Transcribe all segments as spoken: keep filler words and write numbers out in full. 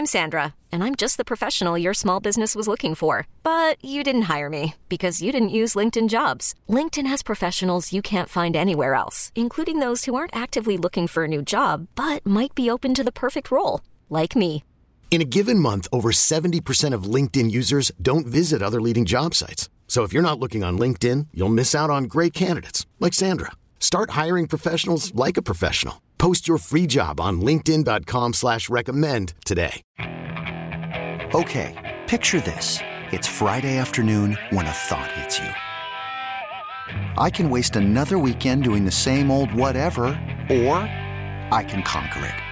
I'm Sandra, and I'm just the professional your small business was looking for. But you didn't hire me because you didn't use LinkedIn Jobs. LinkedIn has professionals you can't find anywhere else, including those who aren't actively looking for a new job, but might be open to the perfect role, like me. In a given month, over seventy percent of LinkedIn users don't visit other leading job sites. So if you're not looking on LinkedIn, you'll miss out on great candidates like Sandra. Start hiring professionals like a professional. Post your free job on linkedin dot com slash recommend today. Okay, picture this. It's Friday afternoon when a thought hits you. I can waste another weekend doing the same old whatever, or I can conquer it.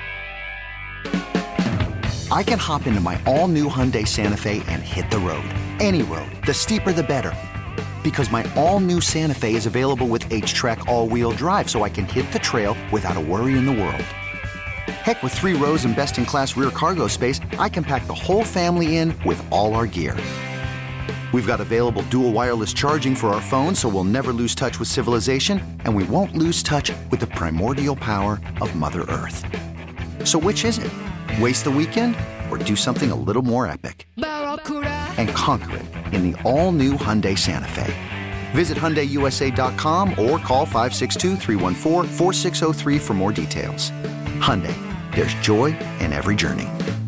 I can hop into my all-new Hyundai Santa Fe and hit the road. Any road. The steeper, the better. Because my all-new Santa Fe is available with H-Track all-wheel drive, so I can hit the trail without a worry in the world. Heck, with three rows and best-in-class rear cargo space, I can pack the whole family in with all our gear. We've got available dual wireless charging for our phones, so we'll never lose touch with civilization, and we won't lose touch with the primordial power of Mother Earth. So which is it? Waste the weekend or do something a little more epic? And conquer it in the all-new Hyundai Santa Fe. Visit Hyundai U S A dot com or call five six two, three one four, four six zero three for more details. Hyundai, there's joy in every journey.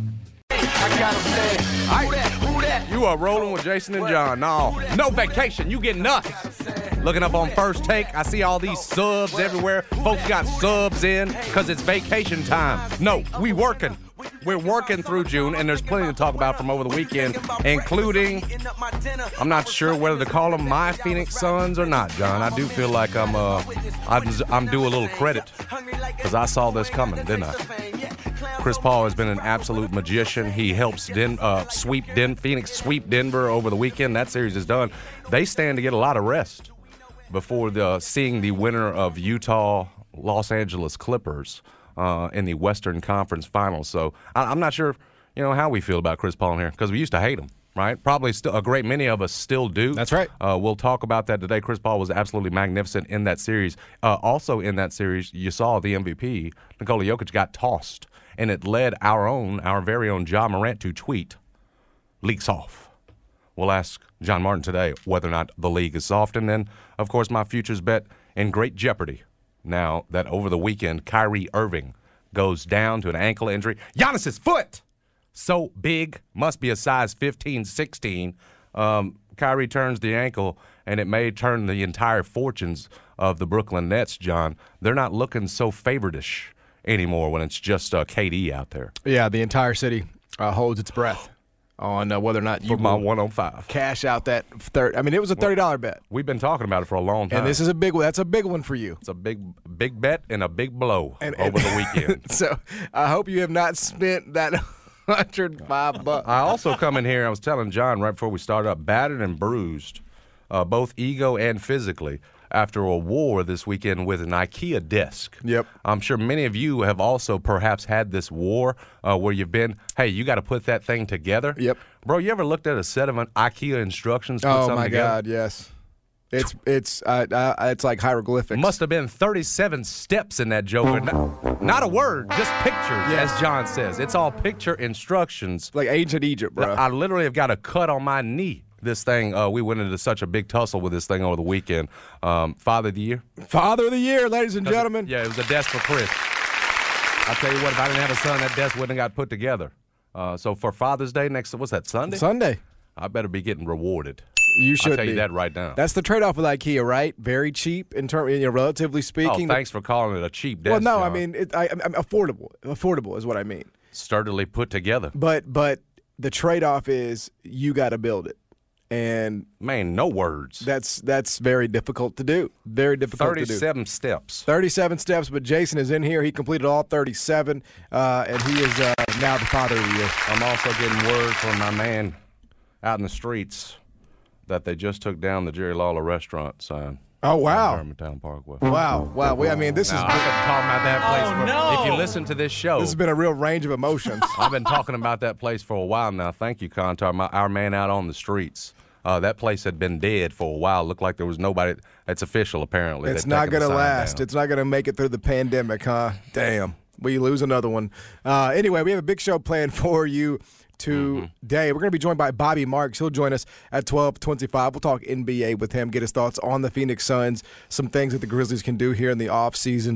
You are rolling with Jason and John. No, no vacation. You get nothing. Looking up on First Take, I see all these subs everywhere. Folks got subs in because it's vacation time. No, we working. We're working through June, and there's plenty to talk about from over the weekend, including, I'm not sure whether to call them my Phoenix Suns or not, John. I do feel like I'm uh, I'm, I'm due a little credit because I saw this coming, didn't I? Chris Paul has been an absolute magician. He helps Den- uh, sweep Den- Phoenix sweep Denver over the weekend. That series is done. They stand to get a lot of rest before the seeing the winner of Utah Los Angeles Clippers uh, in the Western Conference Finals. So I- I'm not sure, you know, how we feel about Chris Paul in here because we used to hate him, right? Probably still a great many of us still do. That's right. Uh, we'll talk about that today. Chris Paul was absolutely magnificent in that series. Uh, also in that series, you saw the M V P, Nikola Jokic, got tossed, and it led our own, our very own Ja Morant to tweet, "League's off." We'll ask John Martin today whether or not the league is soft. And then, of course, my futures bet in great jeopardy now that over the weekend, Kyrie Irving goes down to an ankle injury. Giannis's foot, so big, must be a size fifteen, sixteen. Um, Kyrie turns the ankle, and it may turn the entire fortunes of the Brooklyn Nets, John. They're not looking so favoritish anymore when it's just uh, K D out there. Yeah, the entire city uh, holds its breath on uh, whether or not you for my one oh five cash out that third. I mean, it was a thirty dollar bet. We've been talking about it for a long time. And this is a big one. That's a big one for you. It's a big, big bet and a big blow and, over and, the weekend. So I hope you have not spent that one hundred five bucks. I also come in here, I was telling John right before we started up, battered and bruised, uh, both ego and physically, after a war this weekend with an IKEA desk. Yep. I'm sure many of you have also perhaps had this war uh, where you've been, hey, you got to put that thing together. Yep. Bro, you ever looked at a set of an IKEA instructions? Put oh, something my together? God, yes. It's it's uh, uh, it's like hieroglyphics. Must have been thirty-seven steps in that joker. Not, not a word, just pictures, yes. as John says. It's all picture instructions. Like ancient Egypt, bro. I literally have got a cut on my knee. This thing, uh, we went into such a big tussle with this thing over the weekend. Um, Father of the Year. Father of the Year, ladies and gentlemen. It, yeah, it was a desk for Chris. I'll tell you what, if I didn't have a son, that desk wouldn't have got put together. Uh, so for Father's Day next, what's that, Sunday? Sunday. I better be getting rewarded. You should I'll tell be. you that right now. That's the trade-off with IKEA, right? Very cheap in terms, you know, relatively speaking. Oh, thanks for calling it a cheap desk. Well, no, John. I mean, it, I, I'm affordable. Affordable is what I mean. Sturdily put together. But but the trade-off is you got to build it. And man, no words. That's that's very difficult to do. Very difficult to do. thirty-seven steps. thirty-seven steps, but Jason is in here. He completed all thirty-seven, uh, and he is uh, now the Father of the Year. I'm also getting word from my man out in the streets that they just took down the Jerry Lawler restaurant sign. Oh, wow. On Hermantown Parkway. Wow. Wow. We, I mean, this now, is... I've been talking about that place oh, for... No. If you listen to this show... This has been a real range of emotions. I've been talking about that place for a while now. Thank you, Contar, my, our man out on the streets. Uh, that place had been dead for a while. Looked like there was nobody. It's official, apparently. It's not going to last. Down. It's not going to make it through the pandemic, huh? Damn. We lose another one. Uh, anyway, we have a big show planned for you today. Mm-hmm. We're going to be joined by Bobby Marks. He'll join us at twelve twenty-five. We'll talk N B A with him, get his thoughts on the Phoenix Suns, some things that the Grizzlies can do here in the offseason.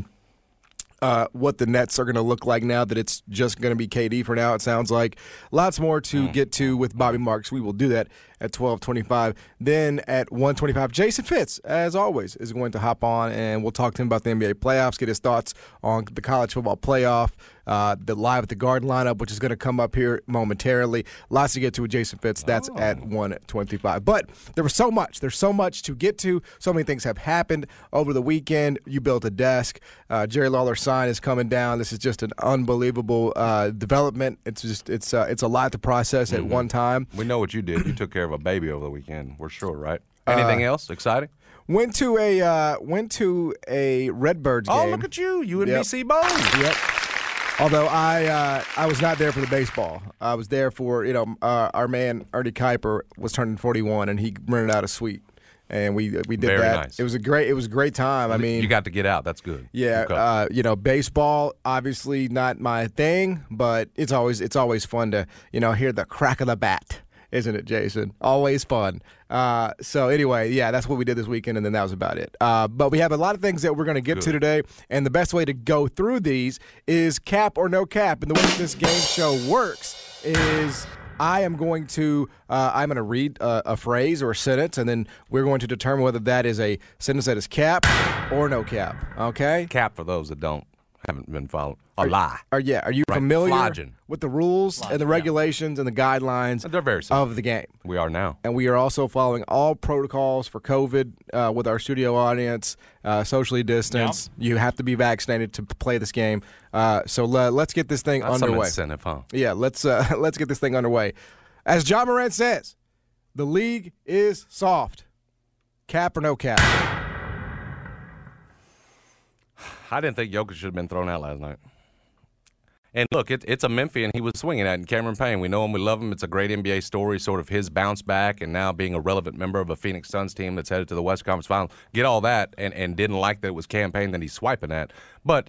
Uh, what the Nets are going to look like now that it's just going to be K D for now, it sounds like. Lots more to get to with Bobby Marks. We will do that at twelve twenty-five. Then at one twenty-five, Jason Fitz, as always, is going to hop on, and we'll talk to him about the N B A playoffs, get his thoughts on the college football playoff, uh, the Live at the Garden lineup, which is going to come up here momentarily. Lots to get to with Jason Fitz. That's oh. at one twenty-five. But there was so much. There's so much to get to. So many things have happened over the weekend. You built a desk. Uh, Jerry Lawler's sign is coming down. This is just an unbelievable uh, development. It's just it's uh, it's a lot to process mm-hmm. at one time. We know what you did. You took care of a baby over the weekend. We're sure, right? Anything uh, else exciting? Went to a uh, went to a Redbirds game. Oh, look at you! You and yep. B C Bones. Yep. Although I uh, I was not there for the baseball. I was there for you know uh, our man Ernie Kuiper was turning forty-one and he rented out a suite. And we we did Very that. Nice. It was a great it was a great time. I mean, you got to get out. That's good. Yeah, uh, you know, baseball obviously not my thing, but it's always it's always fun to you know hear the crack of the bat, isn't it, Jason? Always fun. Uh, so anyway, yeah, that's what we did this weekend, and then that was about it. Uh, but we have a lot of things that we're going to get good. to today, and the best way to go through these is cap or no cap. And the way this game show works is I am going to uh, I'm going to read a, a phrase or a sentence, and then we're going to determine whether that is a sentence that is cap or no cap. Okay? Cap for those that don't haven't been following. A are, lie. Are yeah? Are you right. familiar Flogging. with the rules Flogging, and the regulations yeah. and the guidelines They're very simple. of the game? We are now, and we are also following all protocols for COVID uh, with our studio audience, uh, socially distanced. Yep. You have to be vaccinated to play this game. Uh, so le- let's get this thing That's underway. Some incentive, huh? Yeah, let's uh, let's get this thing underway. As Ja Morant says, the league is soft. Cap or no cap? I didn't think Jokic should have been thrown out last night. And look, it, it's a Memphian he was swinging at in Cameron Payne. We know him, we love him. It's a great N B A story, sort of his bounce back and now being a relevant member of a Phoenix Suns team that's headed to the West Conference Final. Get all that and, and didn't like that it was Cam Payne that he's swiping at. But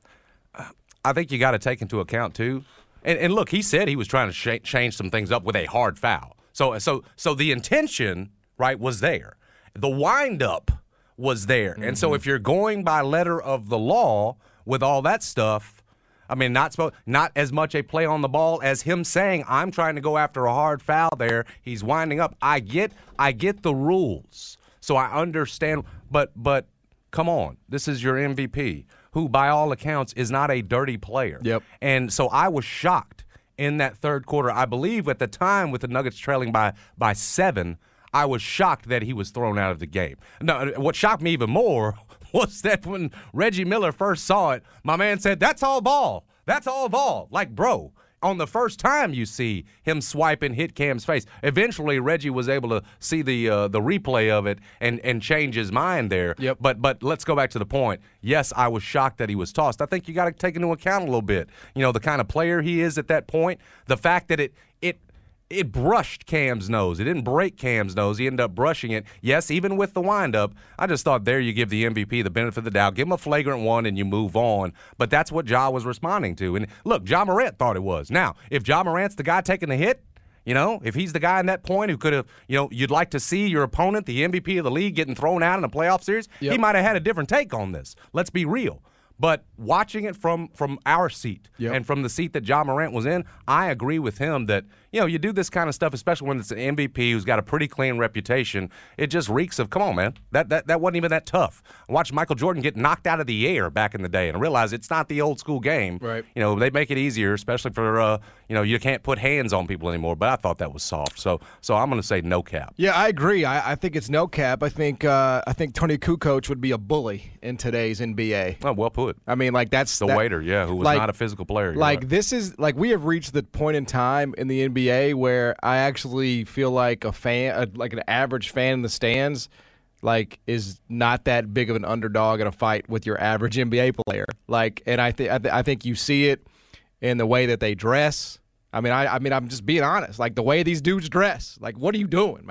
uh, I think you got to take into account, too. And, and look, he said he was trying to sh- change some things up with a hard foul. So, so, so the intention, right, was there. The wind-up was there. Mm-hmm. And so if you're going by letter of the law with all that stuff, I mean, not spo- not as much a play on the ball as him saying, I'm trying to go after a hard foul there. He's winding up. I get I get the rules. So I understand. But but come on. This is your M V P, who by all accounts is not a dirty player. Yep. And so I was shocked in that third quarter. I believe at the time with the Nuggets trailing by by seven, I was shocked that he was thrown out of the game. No, what shocked me even more was that when Reggie Miller first saw it, my man said, that's all ball. That's all ball. Like, bro, on the first time you see him swipe and hit Cam's face, eventually Reggie was able to see the uh, the replay of it and, and change his mind there. Yep. But but let's go back to the point. Yes, I was shocked that he was tossed. I think you got to take into account a little bit, you know, the kind of player he is at that point, the fact that it it – It brushed Cam's nose. It didn't break Cam's nose. He ended up brushing it. Yes, even with the windup, I just thought there you give the M V P the benefit of the doubt. Give him a flagrant one and you move on. But that's what Ja was responding to. And look, Ja Morant thought it was. Now, if Ja Morant's the guy taking the hit, you know, if he's the guy in that point who could have, you know, you'd like to see your opponent, the M V P of the league, getting thrown out in a playoff series, yep. he might have had a different take on this. Let's be real. But watching it from, from our seat yep. and from the seat that Ja Morant was in, I agree with him that, you know, you do this kind of stuff, especially when it's an M V P who's got a pretty clean reputation. It just reeks of, come on, man, that that, that wasn't even that tough. I watched Michael Jordan get knocked out of the air back in the day and I realized it's not the old school game. Right. You know, they make it easier, especially for, uh, you know, you can't put hands on people anymore. But I thought that was soft. So so I'm going to say no cap. Yeah, I agree. I, I think it's no cap. I think uh, I think Tony Kukoc would be a bully in today's N B A. Oh, well put. I mean, like that's the that, waiter, yeah, who was like, not a physical player. Like right. this is like we have reached the point in time in the N B A where I actually feel like a fan, a, like an average fan in the stands, like is not that big of an underdog in a fight with your average N B A player. Like, and I think I, th- I think you see it in the way that they dress. I mean, I I mean, I'm just being honest. Like the way these dudes dress. Like, what are you doing, man?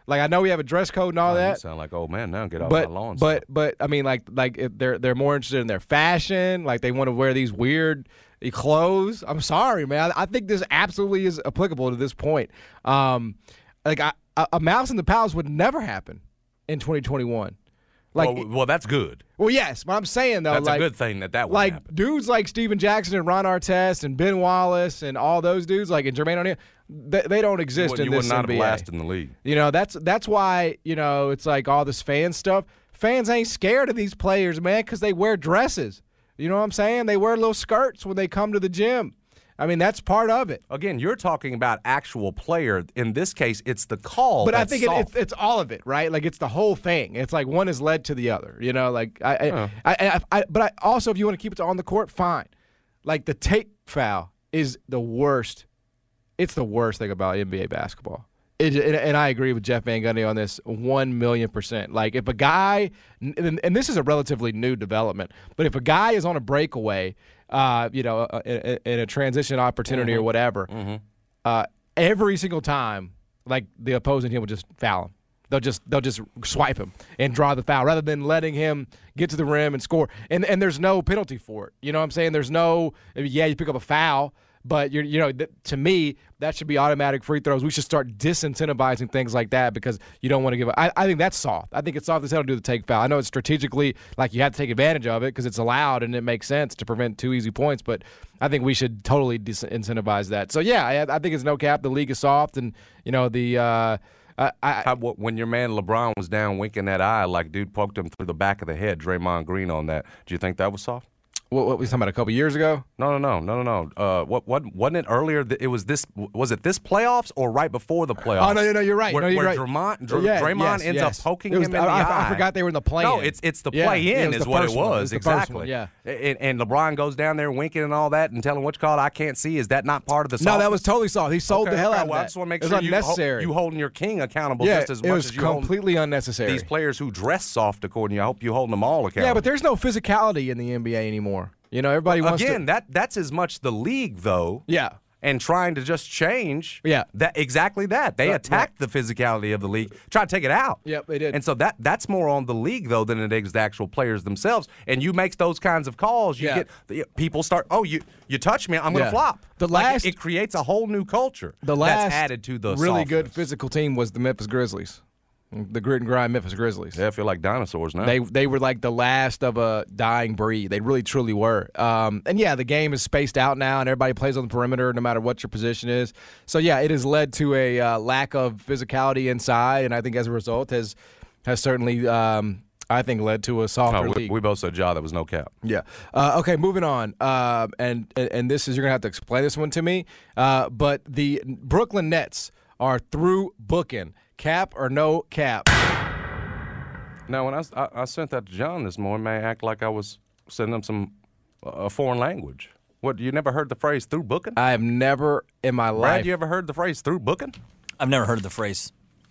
Like I know we have a dress code and all Oh, that. You sound like old man now. Get off But my lawn. but but I mean like like if they're they're more interested in their fashion. Like they want to wear these weird clothes. I'm sorry, man. I think this absolutely is applicable to this point. Um, like I, a, a mouse in the palace would never happen in twenty twenty-one. Like, well, well, that's good. well, yes, but I'm saying though, That's like, a good thing that that would like happen. dudes like Steven Jackson and Ron Artest and Ben Wallace and all those dudes, like and Jermaine O'Neal, they, they don't exist You in would this not N B A. have lasted in the league. You know, that's that's why, you know, it's like all this fan stuff. Fans ain't scared of these players, man, because they wear dresses. You know what I'm saying? They wear little skirts when they come to the gym. I mean, that's part of it. Again, you're talking about actual player. In this case, it's the call. But I that's think it, soft. it's, it's all of it, right? Like it's the whole thing. It's like one has led to the other. You know, like I, I, Huh. I, I, I but I also, if you want to keep it on the court, fine. Like the tape foul is the worst. It's the worst thing about N B A basketball. It, and, and I agree with Jeff Van Gundy on this one million percent. Like if a guy, and, and this is a relatively new development, but if a guy is on a breakaway, uh, you know, uh, in, in a transition opportunity Mm-hmm. or whatever, Mm-hmm. uh, every single time, like the opposing team will just foul him. They'll just they'll just swipe him and draw the foul rather than letting him get to the rim and score. And and there's no penalty for it. You know what I'm saying? There's no yeah, you pick up a foul, but you're you know th- to me that should be automatic free throws. We should start disincentivizing things like that because you don't want to give. A, I, I think that's soft. I think it's soft as hell to do the take foul. I know it's strategically like you have to take advantage of it because it's allowed and it makes sense to prevent two easy points. But I think we should totally disincentivize that. So yeah, I, I think it's no cap. The league is soft, and you know the. Uh, I, I, How, when your man LeBron was down winking that eye like dude poked him through the back of the head, Draymond Green on that, do you think that was soft? what, what we talking about a couple years ago? No, no, no, no, no, no. Uh, what, what, wasn't it earlier? That it was this. Was it this playoffs or right before the playoffs? Oh no, no, no, you're right. Where, no, you're where right. Draymond, Dr- Yeah, Draymond yes, ends yes. up poking It was- him in the I, eye. I forgot they were in the play. No, it's it's the Yeah, play yeah, in it was is the what it first one. It was, was the first exactly. one, yeah. And, and LeBron goes down there winking and all that and telling what you call it, I can't see. Is that not part of the? No, that softness? was totally soft. He sold Okay, the hell okay, out of well, that. I just want to make it was sure you, ho- unnecessary. you holding your king accountable yeah, just as it much was as you hold completely unnecessary. these players who dress soft. According to you, I hope you holding them all accountable. Yeah, but there's no physicality in the N B A anymore. You know, everybody wants again, to. that that's as much the league though. Yeah. And trying to just change, Yeah. that exactly that they Right, attacked the physicality of the league, tried to take it out. Yep, they did. And so that that's more on the league though than it is the actual players themselves. And you make those kinds of calls, you Yeah. get the, people start. Oh, you you touch me, I'm going to Yeah. flop. The Like, last- it, it creates a whole new culture. The last that's added to the really softness. good physical team was the Memphis Grizzlies, the grit and grind Memphis Grizzlies. Yeah, I feel like dinosaurs now. They they were like the last of a dying breed. They really truly were. Um, and yeah, the game is spaced out now, and everybody plays on the perimeter no matter what your position is. So yeah, it has led to a uh, lack of physicality inside, and I think as a result has has certainly um, I think led to a softer Oh, we, league. we both said, "Ja, that was no cap." Yeah. Uh, okay, moving on. Uh, and, and and this is you're gonna have to explain this one to me. Uh, but the Brooklyn Nets are through booking. Cap or no cap? Now, when I, I, I sent that to John this morning, may I act like I was sending him some uh, foreign language. What, you never heard the phrase "through booking"? I have never in my life. Brad, you ever heard the phrase "through booking"? I've never heard of the phrase.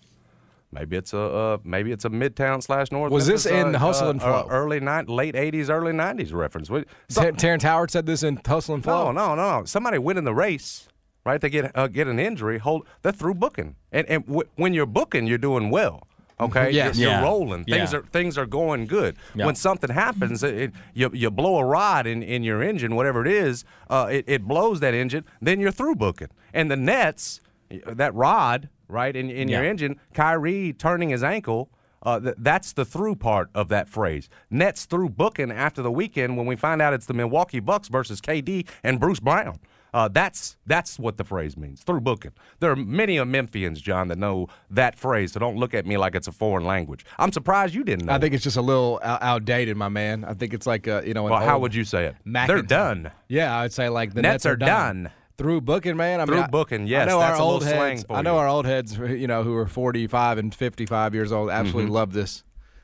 Maybe it's a uh, maybe it's a Midtown slash North. Was this Memphis, in uh, Hustle uh, and Flow? uh, early night, late eighties, early nineties reference? What- Ter- Terrence Howard said this in Hustle and Flow. No, no, no, no. Somebody winning the race, right? They get uh, get an injury. Hold, they're through booking, and and w- when you're booking, you're doing well. Okay, Yes. you're, you're Yeah. rolling. Things Yeah. are things are going good. Yeah. When something happens, it, it, you you blow a rod in, in your engine, whatever it is, uh, it, it blows that engine. Then you're through booking. And the Nets, that rod, right in in your Yeah. engine, Kyrie turning his ankle. Uh, th- that's the through part of that phrase. Nets through booking after the weekend when we find out it's the Milwaukee Bucks versus K D and Bruce Brown. Uh, that's that's what the phrase means, through booking. There are many of Memphians, John, that know that phrase, so don't look at me like it's a foreign language. I'm surprised you didn't know. I think it's just a little out- outdated, my man. I think it's like a, you know. An Well, how old would you say it? Mac They're and- done. Yeah, I'd say like the Nets Nets, are done. Through booking, man. I mean, Through I- booking, yes, I know that's our a old little slang heads. for I know you. our old heads, you know, who are forty-five and fifty-five years old, absolutely Mm-hmm. love this.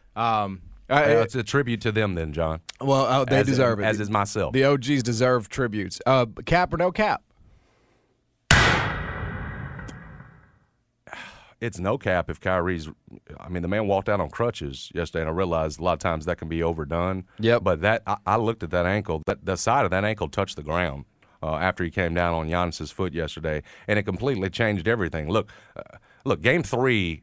Um, I- Uh, it's a tribute to them, then, John. well, uh, they As- deserve it. As is myself. The O Gs deserve tributes. Uh, cap or no cap? It's no cap if Kyrie's. I mean, the man walked out on crutches yesterday, and I realized a lot of times that can be overdone. Yep. But that I, I looked at that ankle. That the side of that ankle touched the ground uh, after he came down on Giannis's foot yesterday, and it completely changed everything. Look, uh, look, Game Three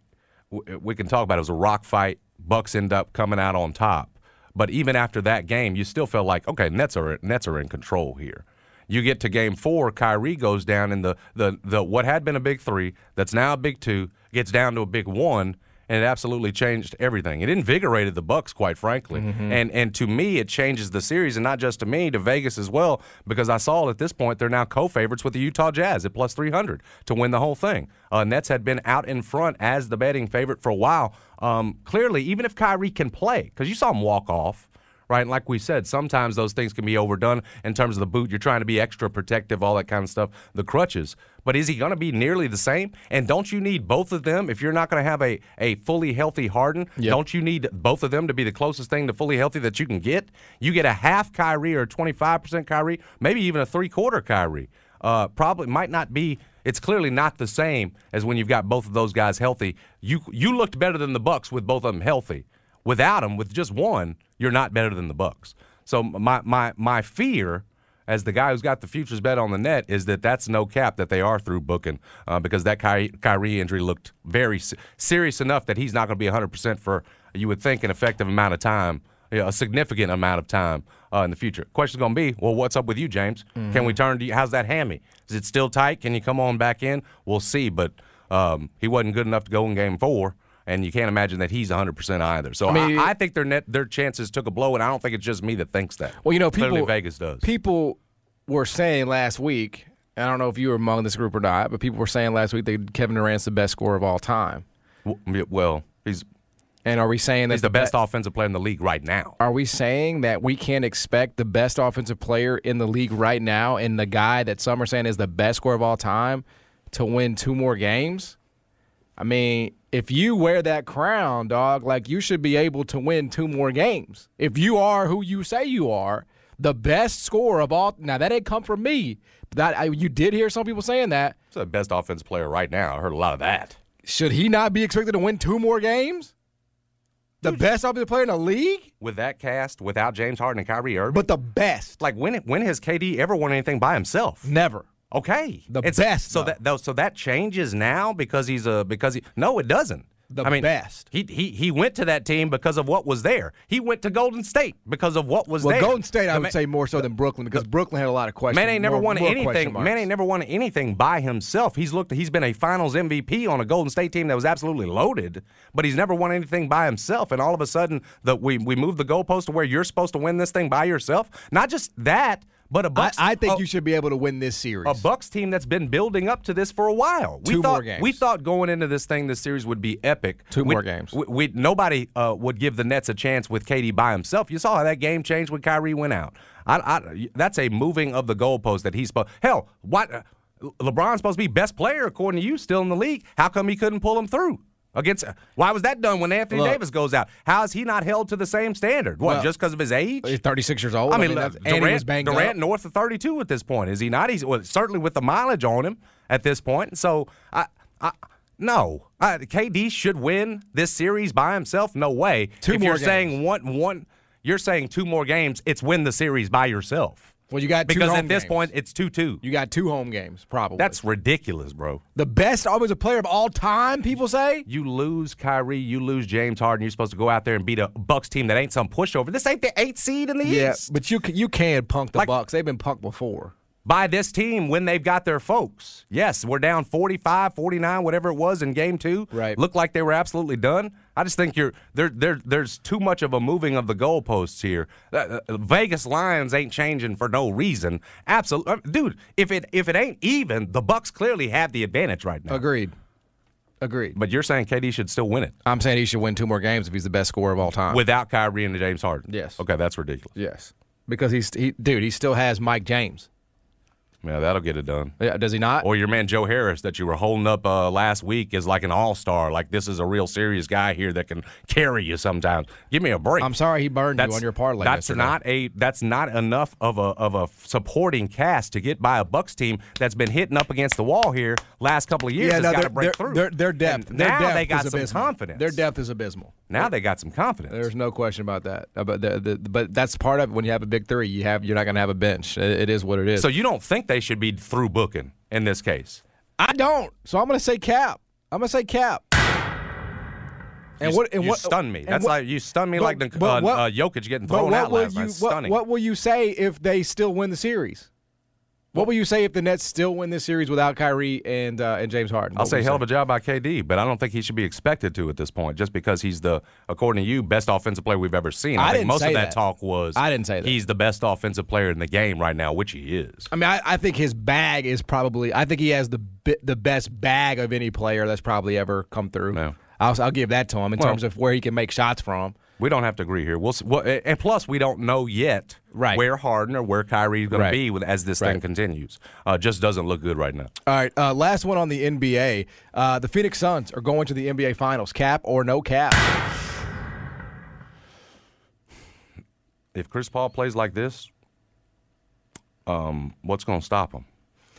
w- we can talk about it. It was a rock fight. Bucks end up coming out on top. But even after that game, you still felt like, okay, Nets are Nets are in control here. You get to game four, Kyrie goes down in the, the, the what had been a big three, that's now a big two, gets down to a big one, and it absolutely changed everything. It invigorated the Bucks, quite frankly. Mm-hmm. And and to me, it changes the series, and not just to me, to Vegas as well, because I saw at this point they're now co-favorites with the Utah Jazz at plus three hundred to win the whole thing. Uh, Nets had been out in front as the betting favorite for a while. Um, clearly, even if Kyrie can play, because you saw him walk off, right? And like we said, sometimes those things can be overdone in terms of the boot. You're trying to be extra protective, all that kind of stuff, the crutches. But is he going to be nearly the same? And don't you need both of them if you're not going to have a, a fully healthy Harden? Yep. Don't you need both of them to be the closest thing to fully healthy that you can get? You get a half Kyrie or twenty-five percent Kyrie, maybe even a three-quarter Kyrie. Uh, probably might not be – it's clearly not the same as when you've got both of those guys healthy. You you looked better than the Bucks with both of them healthy. Without them, with just one, you're not better than the Bucks. So my my my fear, as the guy who's got the futures bet on the net, is that that's no cap that they are through booking uh, because that Ky- Kyrie injury looked very se- serious enough that he's not going to be one hundred percent for, you would think, an effective amount of time, you know, a significant amount of time uh, in the future. Question's going to be, well, what's up with you, James? Mm-hmm. Can we turn to you? How's that hammy? Is it still tight? Can you come on back in? We'll see, but um, he wasn't good enough to go in game four. And you can't imagine that he's one hundred percent either. So I, mean, I, I think their net, their chances took a blow, and I don't think it's just me that thinks that. Well, you know, people, clearly Vegas does. People were saying last week, I don't know if you were among this group or not, but people were saying last week that Kevin Durant's the best scorer of all time. Well, he's and are we saying that he's the best be- offensive player in the league right now? Are we saying that we can't expect the best offensive player in the league right now and the guy that some are saying is the best scorer of all time to win two more games? I mean, if you wear that crown, dog, like you should be able to win two more games. If you are who you say you are, the best scorer of all. Now, that didn't come from me. That I, you did hear some people saying that. He's the best offensive player right now. I heard a lot of that. Should he not be expected to win two more games? The Dude, best offensive player in the league? With that cast, without James Harden and Kyrie Irving? But the best. Like, when when has K D ever won anything by himself? Never. Okay, the it's, best. So that though, so that changes now because he's a because he no, it doesn't. The I mean, best. He he he went to that team because of what was there. He went to Golden State because of what was well, there. Well, Golden State, I the would man, say more so than Brooklyn because the, Brooklyn had a lot of questions. Man ain't never more, won more anything. Man ain't never won anything by himself. He's looked. He's been a Finals M V P on a Golden State team that was absolutely loaded, but he's never won anything by himself. And all of a sudden, the, we we moved the goalpost to where you're supposed to win this thing by yourself. Not just that. But a Bucks, I, I think a, you should be able to win this series. A Bucks team that's been building up to this for a while. We Two thought, more games. We thought going into this thing, this series would be epic. Two we, more games. We, we, nobody uh, would give the Nets a chance with K D by himself. You saw how that game changed when Kyrie went out. I, I, that's a moving of the goalpost that he's supposed. Hell, what? Uh, LeBron's supposed to be best player according to you, still in the league. How come he couldn't pull him through? Against why was that done when Anthony Look, Davis goes out? How is he not held to the same standard? What, well, just because of his age? He's thirty-six years old. I mean, I mean Durant, was banged Durant up. north of thirty-two at this point, is he not? He's well, certainly with the mileage on him at this point. So, I, I no, I, K D should win this series by himself. No way. Two if more you're games. saying one, one, you're saying two more games. It's win the series by yourself. Well, you got two because home at this games. point it's two two. You got two home games, probably. That's ridiculous, bro. The best offensive player of all time, people say? You lose Kyrie, you lose James Harden, you're supposed to go out there and beat a Bucks team that ain't some pushover. This ain't the eighth seed in the yeah, East. Yeah, but you can, you can punk the like, Bucks. They've been punked before. By this team when they've got their folks. Yes, we're down forty-five, forty-nine, whatever it was in game two. Right. Looked like they were absolutely done. I just think you're there. There, there's too much of a moving of the goalposts here. Uh, uh, Vegas lines ain't changing for no reason. Absolutely, uh, dude. If it if it ain't even, the Bucks clearly have the advantage right now. Agreed. Agreed. But you're saying K D should still win it. I'm saying he should win two more games if he's the best scorer of all time. Without Kyrie and James Harden. Yes. Okay, that's ridiculous. Yes. Because he's he, dude, he still has Mike James. Yeah, that'll get it done. Yeah, does he not? Or your man Joe Harris that you were holding up uh, last week is like an all-star. Like, this is a real serious guy here that can carry you sometimes. Give me a break. I'm sorry he burned that's, you on your parlay. That's yesterday. not a. That's not enough of a of a supporting cast to get by a Bucks team that's been hitting up against the wall here last couple of years. Yeah, no, got to break their, through. Their, their depth. And their now depth they got is some abysmal. confidence. Their depth is abysmal. Now they got some confidence. There's no question about that. But the, the, but that's part of it. When you have a big three, you have you're not going to have a bench. It, it is what it is. So you don't think they should be through booking in this case? I don't. So I'm going to say cap. I'm going to say cap. And you, what? And you what, stun me. That's what, like you stun me but, like the, but uh, what, uh, Jokic getting thrown out last you, night. Stunning. What, what will you say if they still win the series? What will you say if the Nets still win this series without Kyrie and uh, and James Harden? What I'll say hell of a job by K D, but I don't think he should be expected to at this point, just because he's the, according to you, best offensive player we've ever seen. I, I think didn't most say of that, that talk was I didn't say that. He's the best offensive player in the game right now, which he is. I mean, I, I think his bag is probably. I think he has the the best bag of any player that's probably ever come through. No. I'll, I'll give that to him in well, terms of where he can make shots from. We don't have to agree here. We'll, well and plus we don't know yet right. where Harden or where Kyrie is going right. to be with, as this right. thing continues. Uh, just doesn't look good right now. All right, uh, last one on the N B A. Uh, the Phoenix Suns are going to the N B A Finals. Cap or no cap? If Chris Paul plays like this, um, what's going to stop him?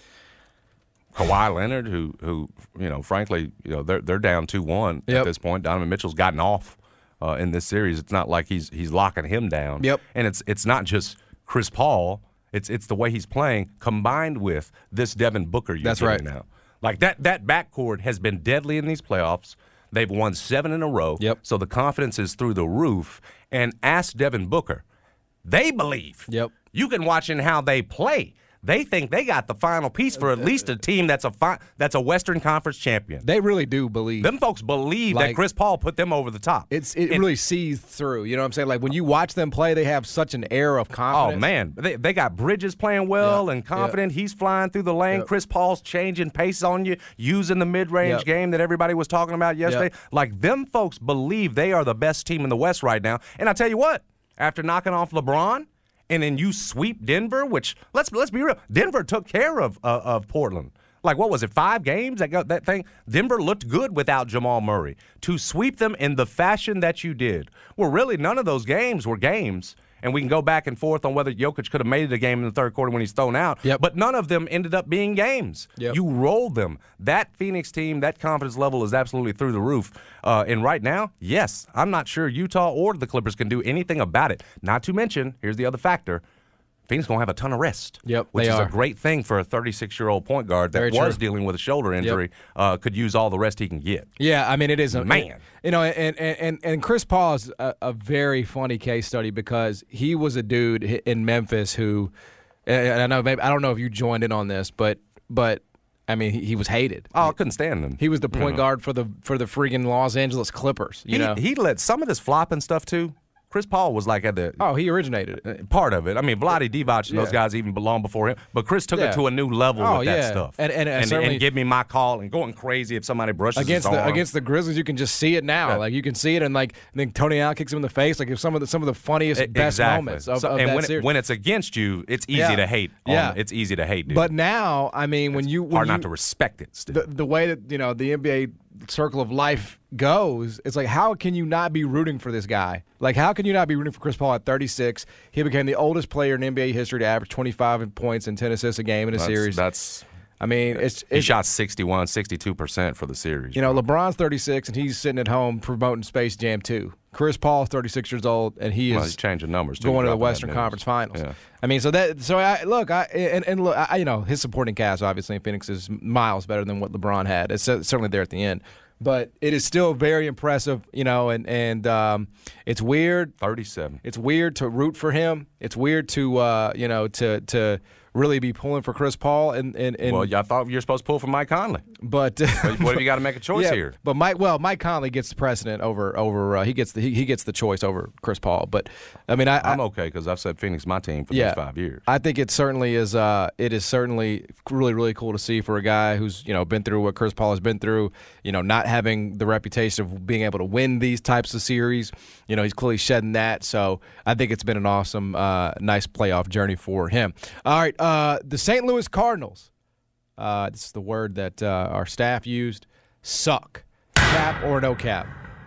Kawhi Leonard, who, who, you know, frankly, you know, they're they're down two one yep. at this point. Donovan Mitchell's gotten off uh, in this series. It's not like he's he's locking him down. Yep. And it's it's not just Chris Paul. It's it's the way he's playing combined with this Devin Booker you're That's getting right. now. Like that that backcourt has been deadly in these playoffs. They've won seven in a row. Yep. So the confidence is through the roof. And ask Devin Booker. They believe. Yep. You can watch in how they play. They think they got the final piece for at least a team that's a fi- that's a Western Conference champion. They really do believe. Them folks believe like, that Chris Paul put them over the top. It's It and, really sees through. You know what I'm saying? Like when you watch them play, they have such an air of confidence. Oh, man. They, they got Bridges playing well yeah. and confident. Yeah. He's flying through the lane. Yep. Chris Paul's changing pace on you, using the mid-range yep. game that everybody was talking about yesterday. Yep. Like, them folks believe they are the best team in the West right now. And I tell you what, after knocking off LeBron, and then you sweep Denver, which let's let's be real, Denver took care of uh, of Portland. Like what was it, five games that got that thing? Denver looked good without Jamal Murray. To sweep them in the fashion that you did, well, really none of those games were games. And we can go back and forth on whether Jokic could have made it a game in the third quarter when he's thrown out. Yep. But none of them ended up being games. Yep. You rolled them. That Phoenix team, that confidence level is absolutely through the roof. Uh, and right now, yes, I'm not sure Utah or the Clippers can do anything about it. Not to mention, here's the other factor. Phoenix going to have a ton of rest, yep, which they is are. a great thing for a thirty-six-year-old point guard that Very was true. dealing with a shoulder injury, Yep. uh, could use all the rest he can get. Yeah, I mean, it is a Man. You know, and and and Chris Paul is a, a very funny case study because he was a dude in Memphis who, and I know maybe I don't know if you joined in on this, but but I mean, he, he was hated. Oh, I couldn't stand him. He was the point you know. guard for the for the freaking Los Angeles Clippers. You he, know, he let some of this flopping stuff too. Chris Paul was like at the oh, he originated it. part of it. I mean, Vlade Divac and Yeah. those guys even belong before him. But Chris took Yeah. it to a new level Oh, with that yeah. stuff. And- and- and and, certainly- and give me my call and going crazy if somebody brushes Against his the arm. against the Grizzlies, you can just see it now. Yeah. Like you can see it, and like I think Tony Allen kicks him in the face. Like if some of the some of the funniest, E- best exactly. moments of, So- of and that when, series. it, when it's against you, it's easy Yeah. to hate. on- Yeah. it's easy to hate, dude. But now, I mean, when you when hard you, not to respect it. Still. the the way that you know the N B A circle of life goes, it's like how can you not be rooting for this guy? Like how can you not be rooting for Chris Paul at thirty-six? He became the oldest player in N B A history to average twenty-five points and ten assists a game in a that's, series. That's I mean, it's, he it's shot sixty-one, sixty-two percent for the series. you know LeBron's thirty-six and he's sitting at home promoting Space Jam two. Chris Paul's thirty-six years old and he well, is he's changing numbers too, going to the dropping that Western news. Conference Finals. Yeah. I mean, so that so I look, I and, and look, I, you know, his supporting cast obviously in Phoenix is miles better than what LeBron had. It's certainly there at the end, but it is still very impressive, you know, and and um, it's weird. thirty-seven. It's weird to root for him. It's weird to uh, you know to to really be pulling for Chris Paul and and, and Well, y'all thought you were supposed to pull for Mike Conley. but What if you got to make a choice yeah, here? But Mike, well, Mike Conley gets the precedent over over uh, he gets the he, he gets the choice over Chris Paul. But I mean, I, I'm I okay because I've said Phoenix my team for yeah, these five years. I think it certainly is. Uh, it is certainly really really cool to see for a guy who's you know been through what Chris Paul has been through. You know, not having the reputation of being able to win these types of series. You know, he's clearly shedding that. So I think it's been an awesome, uh, nice playoff journey for him. All right, uh, the Saint Louis Cardinals. Uh, this is the word that uh, our staff used. Suck. Cap or no cap?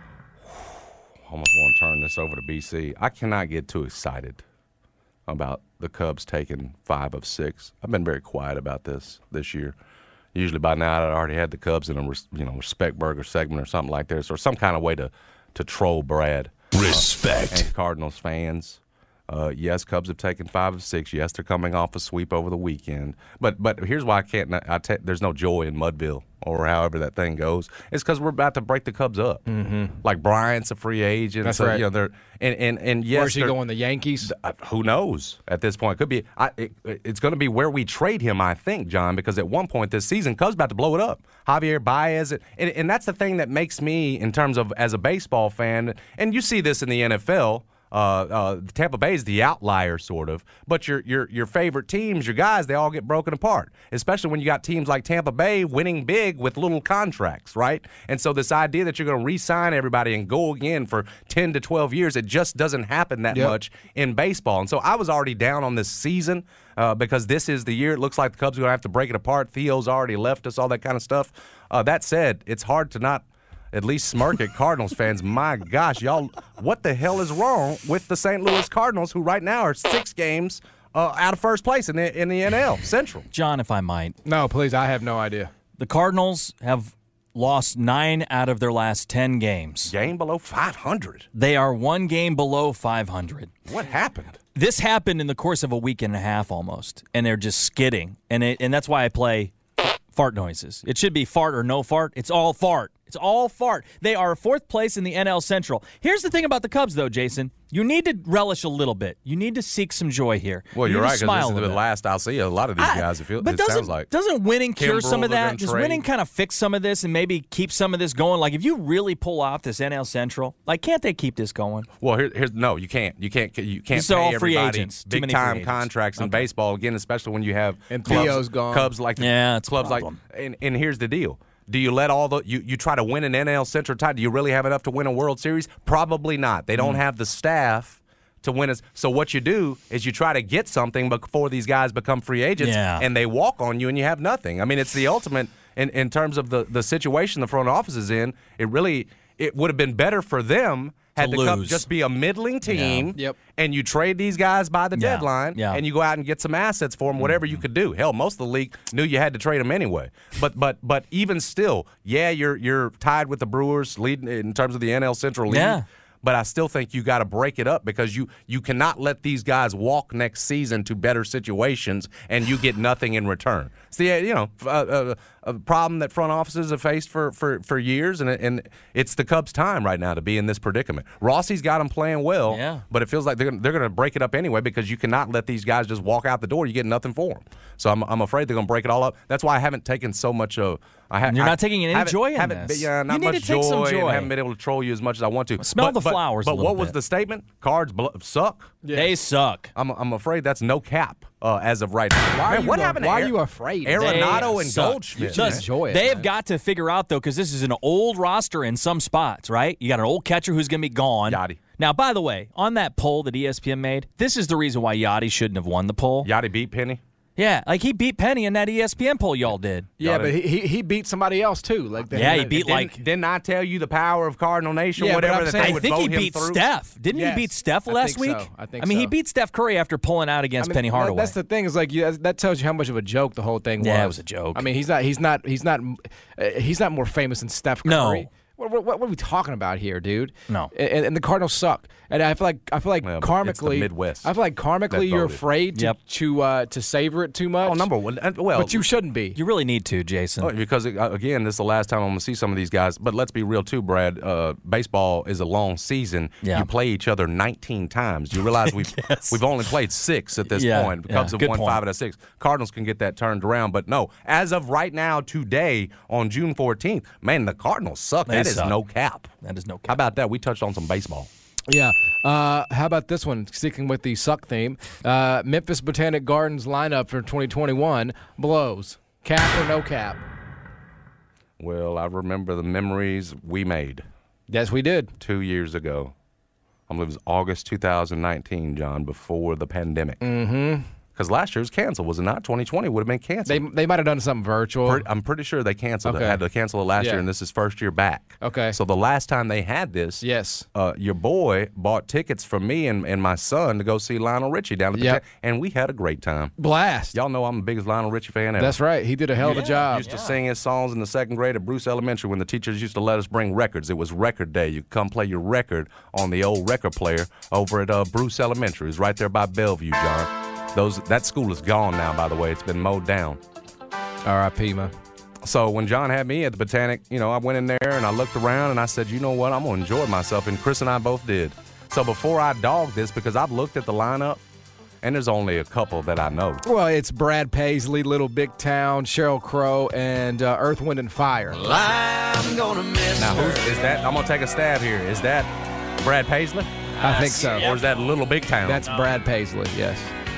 Almost want to turn this over to B C. I cannot get too excited about the Cubs taking five of six. I've been very quiet about this this year. Usually by now I'd already had the Cubs in a you know respect burger segment or something like this, or some kind of way to to troll Brad. Respect. Uh, and Cardinals fans. Uh, yes, Cubs have taken five of six. Yes, they're coming off a sweep over the weekend. But but here's why I can't. I te- there's no joy in Mudville or however that thing goes. It's because we're about to break the Cubs up. Mm-hmm. Like Bryant's a free agent. That's so, right. You know, they're and and and yes, where's he going? The Yankees? Uh, who knows at this point? Could be. I, it, it's going to be where we trade him, I think, John, because at one point this season, Cubs about to blow it up. Javier Baez, and, and that's the thing that makes me, in terms of as a baseball fan, and you see this in the N F L. Uh, uh, Tampa Bay is the outlier, sort of. But your your your favorite teams, your guys, they all get broken apart. Especially when you got teams like Tampa Bay winning big with little contracts, right? And so this idea that you're going to re-sign everybody and go again for ten to twelve years, it just doesn't happen that Yep. much in baseball. And so I was already down on this season uh, because this is the year. It looks like the Cubs are going to have to break it apart. Theo's already left us, all that kind of stuff. Uh, that said, it's hard to not at least smirk at Cardinals fans. My gosh, y'all, what the hell is wrong with the Saint Louis Cardinals, who right now are six games uh, out of first place in the in the N L Central? John, if I might. No, please. I have no idea. The Cardinals have lost nine out of their last ten games. Game below five hundred. They are one game below five hundred. What happened? This happened in the course of a week and a half almost, and they're just skidding. And it, and that's why I play fart noises. It should be fart or no fart. It's all fart. It's all fart. They are fourth place in the N L Central. Here's the thing about the Cubs, though, Jason. You need to relish a little bit. You need to seek some joy here. Well, you you're need right, to because smile this is a the bit. last I'll see a lot of these I- guys. It, feels, but it doesn't, sounds like. doesn't winning cure Kimbrel, some of they're that? gonna Does trade. winning kind of fix some of this and maybe keep some of this going? Like, if you really pull off this N L Central, like, can't they keep this going? Well, here, here's no, you can't. You can't. You can't These are pay all free everybody agents. Too big many free time agents. contracts in baseball again, especially when you have And clubs, Theo's gone. Cubs like the Yeah, it's a clubs like. problem. And, and here's the deal: do you let all the you, you try to win an N L Central title? Do you really have enough to win a World Series? Probably not. They don't Mm. have the staff to win us. So what you do is you try to get something before these guys become free agents, Yeah. and they walk on you, and you have nothing. I mean, it's the ultimate in, in terms of the, the situation the front office is in. It really it would have been better for them had To the Cubs lose. just be a middling team, Yep. and you trade these guys by the Yeah. deadline, Yeah. and you go out and get some assets for them, whatever you could do. Hell, most of the league knew you had to trade them anyway. But but but even still, yeah, you're you're tied with the Brewers leading in terms of the N L Central lead. Yeah. But I still think you got to break it up because you you cannot let these guys walk next season to better situations and you get nothing in return. See, you know, a, a, a problem that front offices have faced for, for, for years, and and it's the Cubs' time right now to be in this predicament. Rossi's got them playing well, Yeah. but it feels like they're gonna, they're going to break it up anyway because you cannot let these guys just walk out the door. You get nothing for them. So I'm I'm afraid they're going to break it all up. That's why I haven't taken so much of. I ha- You're I not taking any haven't- joy in haven't this. been- yeah, not You need much to take some joy, joy. and haven't been able to troll you as much as I want to. Smell But- the but- flowers a But little what was bit. the statement? Cards bl- suck. They suck. I'm I'm afraid that's no cap uh, as of right now. Why are Man, you what a- happened? why to are you afraid? Arenado They and suck. Goldschmidt. You should man. enjoy it. They have man. got to figure out, though, because this is an old roster in some spots, right? You got an old catcher who's going to be gone. Yachty. Now, by the way, on that poll that E S P N made, this is the reason why Yachty shouldn't have won the poll. Yachty beat Penny. Yeah, like he beat Penny in that E S P N poll y'all did. Yeah, Got but it. he, he he beat somebody else too. Like they- Yeah, he they- beat Didn't, like didn't I tell you the power of Cardinal Nation? Yeah, but whatever I'm that saying- they I would think vote he him beat through? Steph. Didn't Yes, he beat Steph I last think week? so. I think mean, he so. beat Steph Curry after pulling out against I mean, Penny that- Hardaway. That's the thing is like you, that tells you how much of a joke the whole thing was. Yeah, it was a joke. I mean, he's not he's not he's not uh, he's not more famous than Steph No. Curry. What, what, what are we talking about here, dude? No. And, and the Cardinals suck. And I feel like I feel like Well, but it's the karmically, Midwest I feel like karmically that you're voted. afraid to Yep. to, uh, to savor it too much. Oh, number one. uh, Well, but you shouldn't be. you really need to, Jason. Oh, because uh, again, this is the last time I'm going to see some of these guys. But let's be real too, Brad. Uh, baseball is a long season. Yeah. You play each other nineteen times. You realize we've Yes. we've only played six at this Yeah, point. The yeah, Cubs have good won point. five out of six. Cardinals can get that turned around, but no. As of right now, today on June fourteenth, man, the Cardinals suck. They that is suck. no cap. That is no cap. How about that? We touched on some baseball. Yeah. Uh, how about this one? Sticking with the suck theme, uh, Memphis Botanic Gardens lineup for twenty twenty-one blows. Cap or no cap? Well, I remember the memories we made Yes, we did. two years ago. I believe it was August two thousand nineteen, John, before the pandemic. Mm-hmm. Because last year was canceled, was it not? twenty twenty would have been canceled. They they might have done something virtual. Pretty, I'm pretty sure they canceled Okay. it. Had to cancel it last Yeah. year, and this is first year back. Okay. So the last time they had this, Yes. uh, your boy bought tickets for me and, and my son to go see Lionel Richie down at the Yep. ca- and we had a great time. Blast. Y'all know I'm the biggest Lionel Richie fan ever. That's right. He did a hell of a job. Used to sing his songs in the second grade at Bruce Elementary when the teachers used to let us bring records. It was record day. You could come play your record on the old record player over at uh, Bruce Elementary. It was right there by Bellevue, John. Those That school is gone now, by the way. It's been mowed down. R I P, man. So when John had me at the Botanic, you know, I went in there and I looked around and I said, you know what, I'm going to enjoy myself. And Chris and I both did. So before I dogged this, because I've looked at the lineup, and there's only a couple that I know. Well, it's Brad Paisley, Little Big Town, Sheryl Crow, and uh, Earth, Wind, and Fire. I'm gonna miss Now, her. who's, is that? I'm going to take a stab here. Is that Brad Paisley? I think so. Or is that Little Big Town? That's Brad Paisley, yes.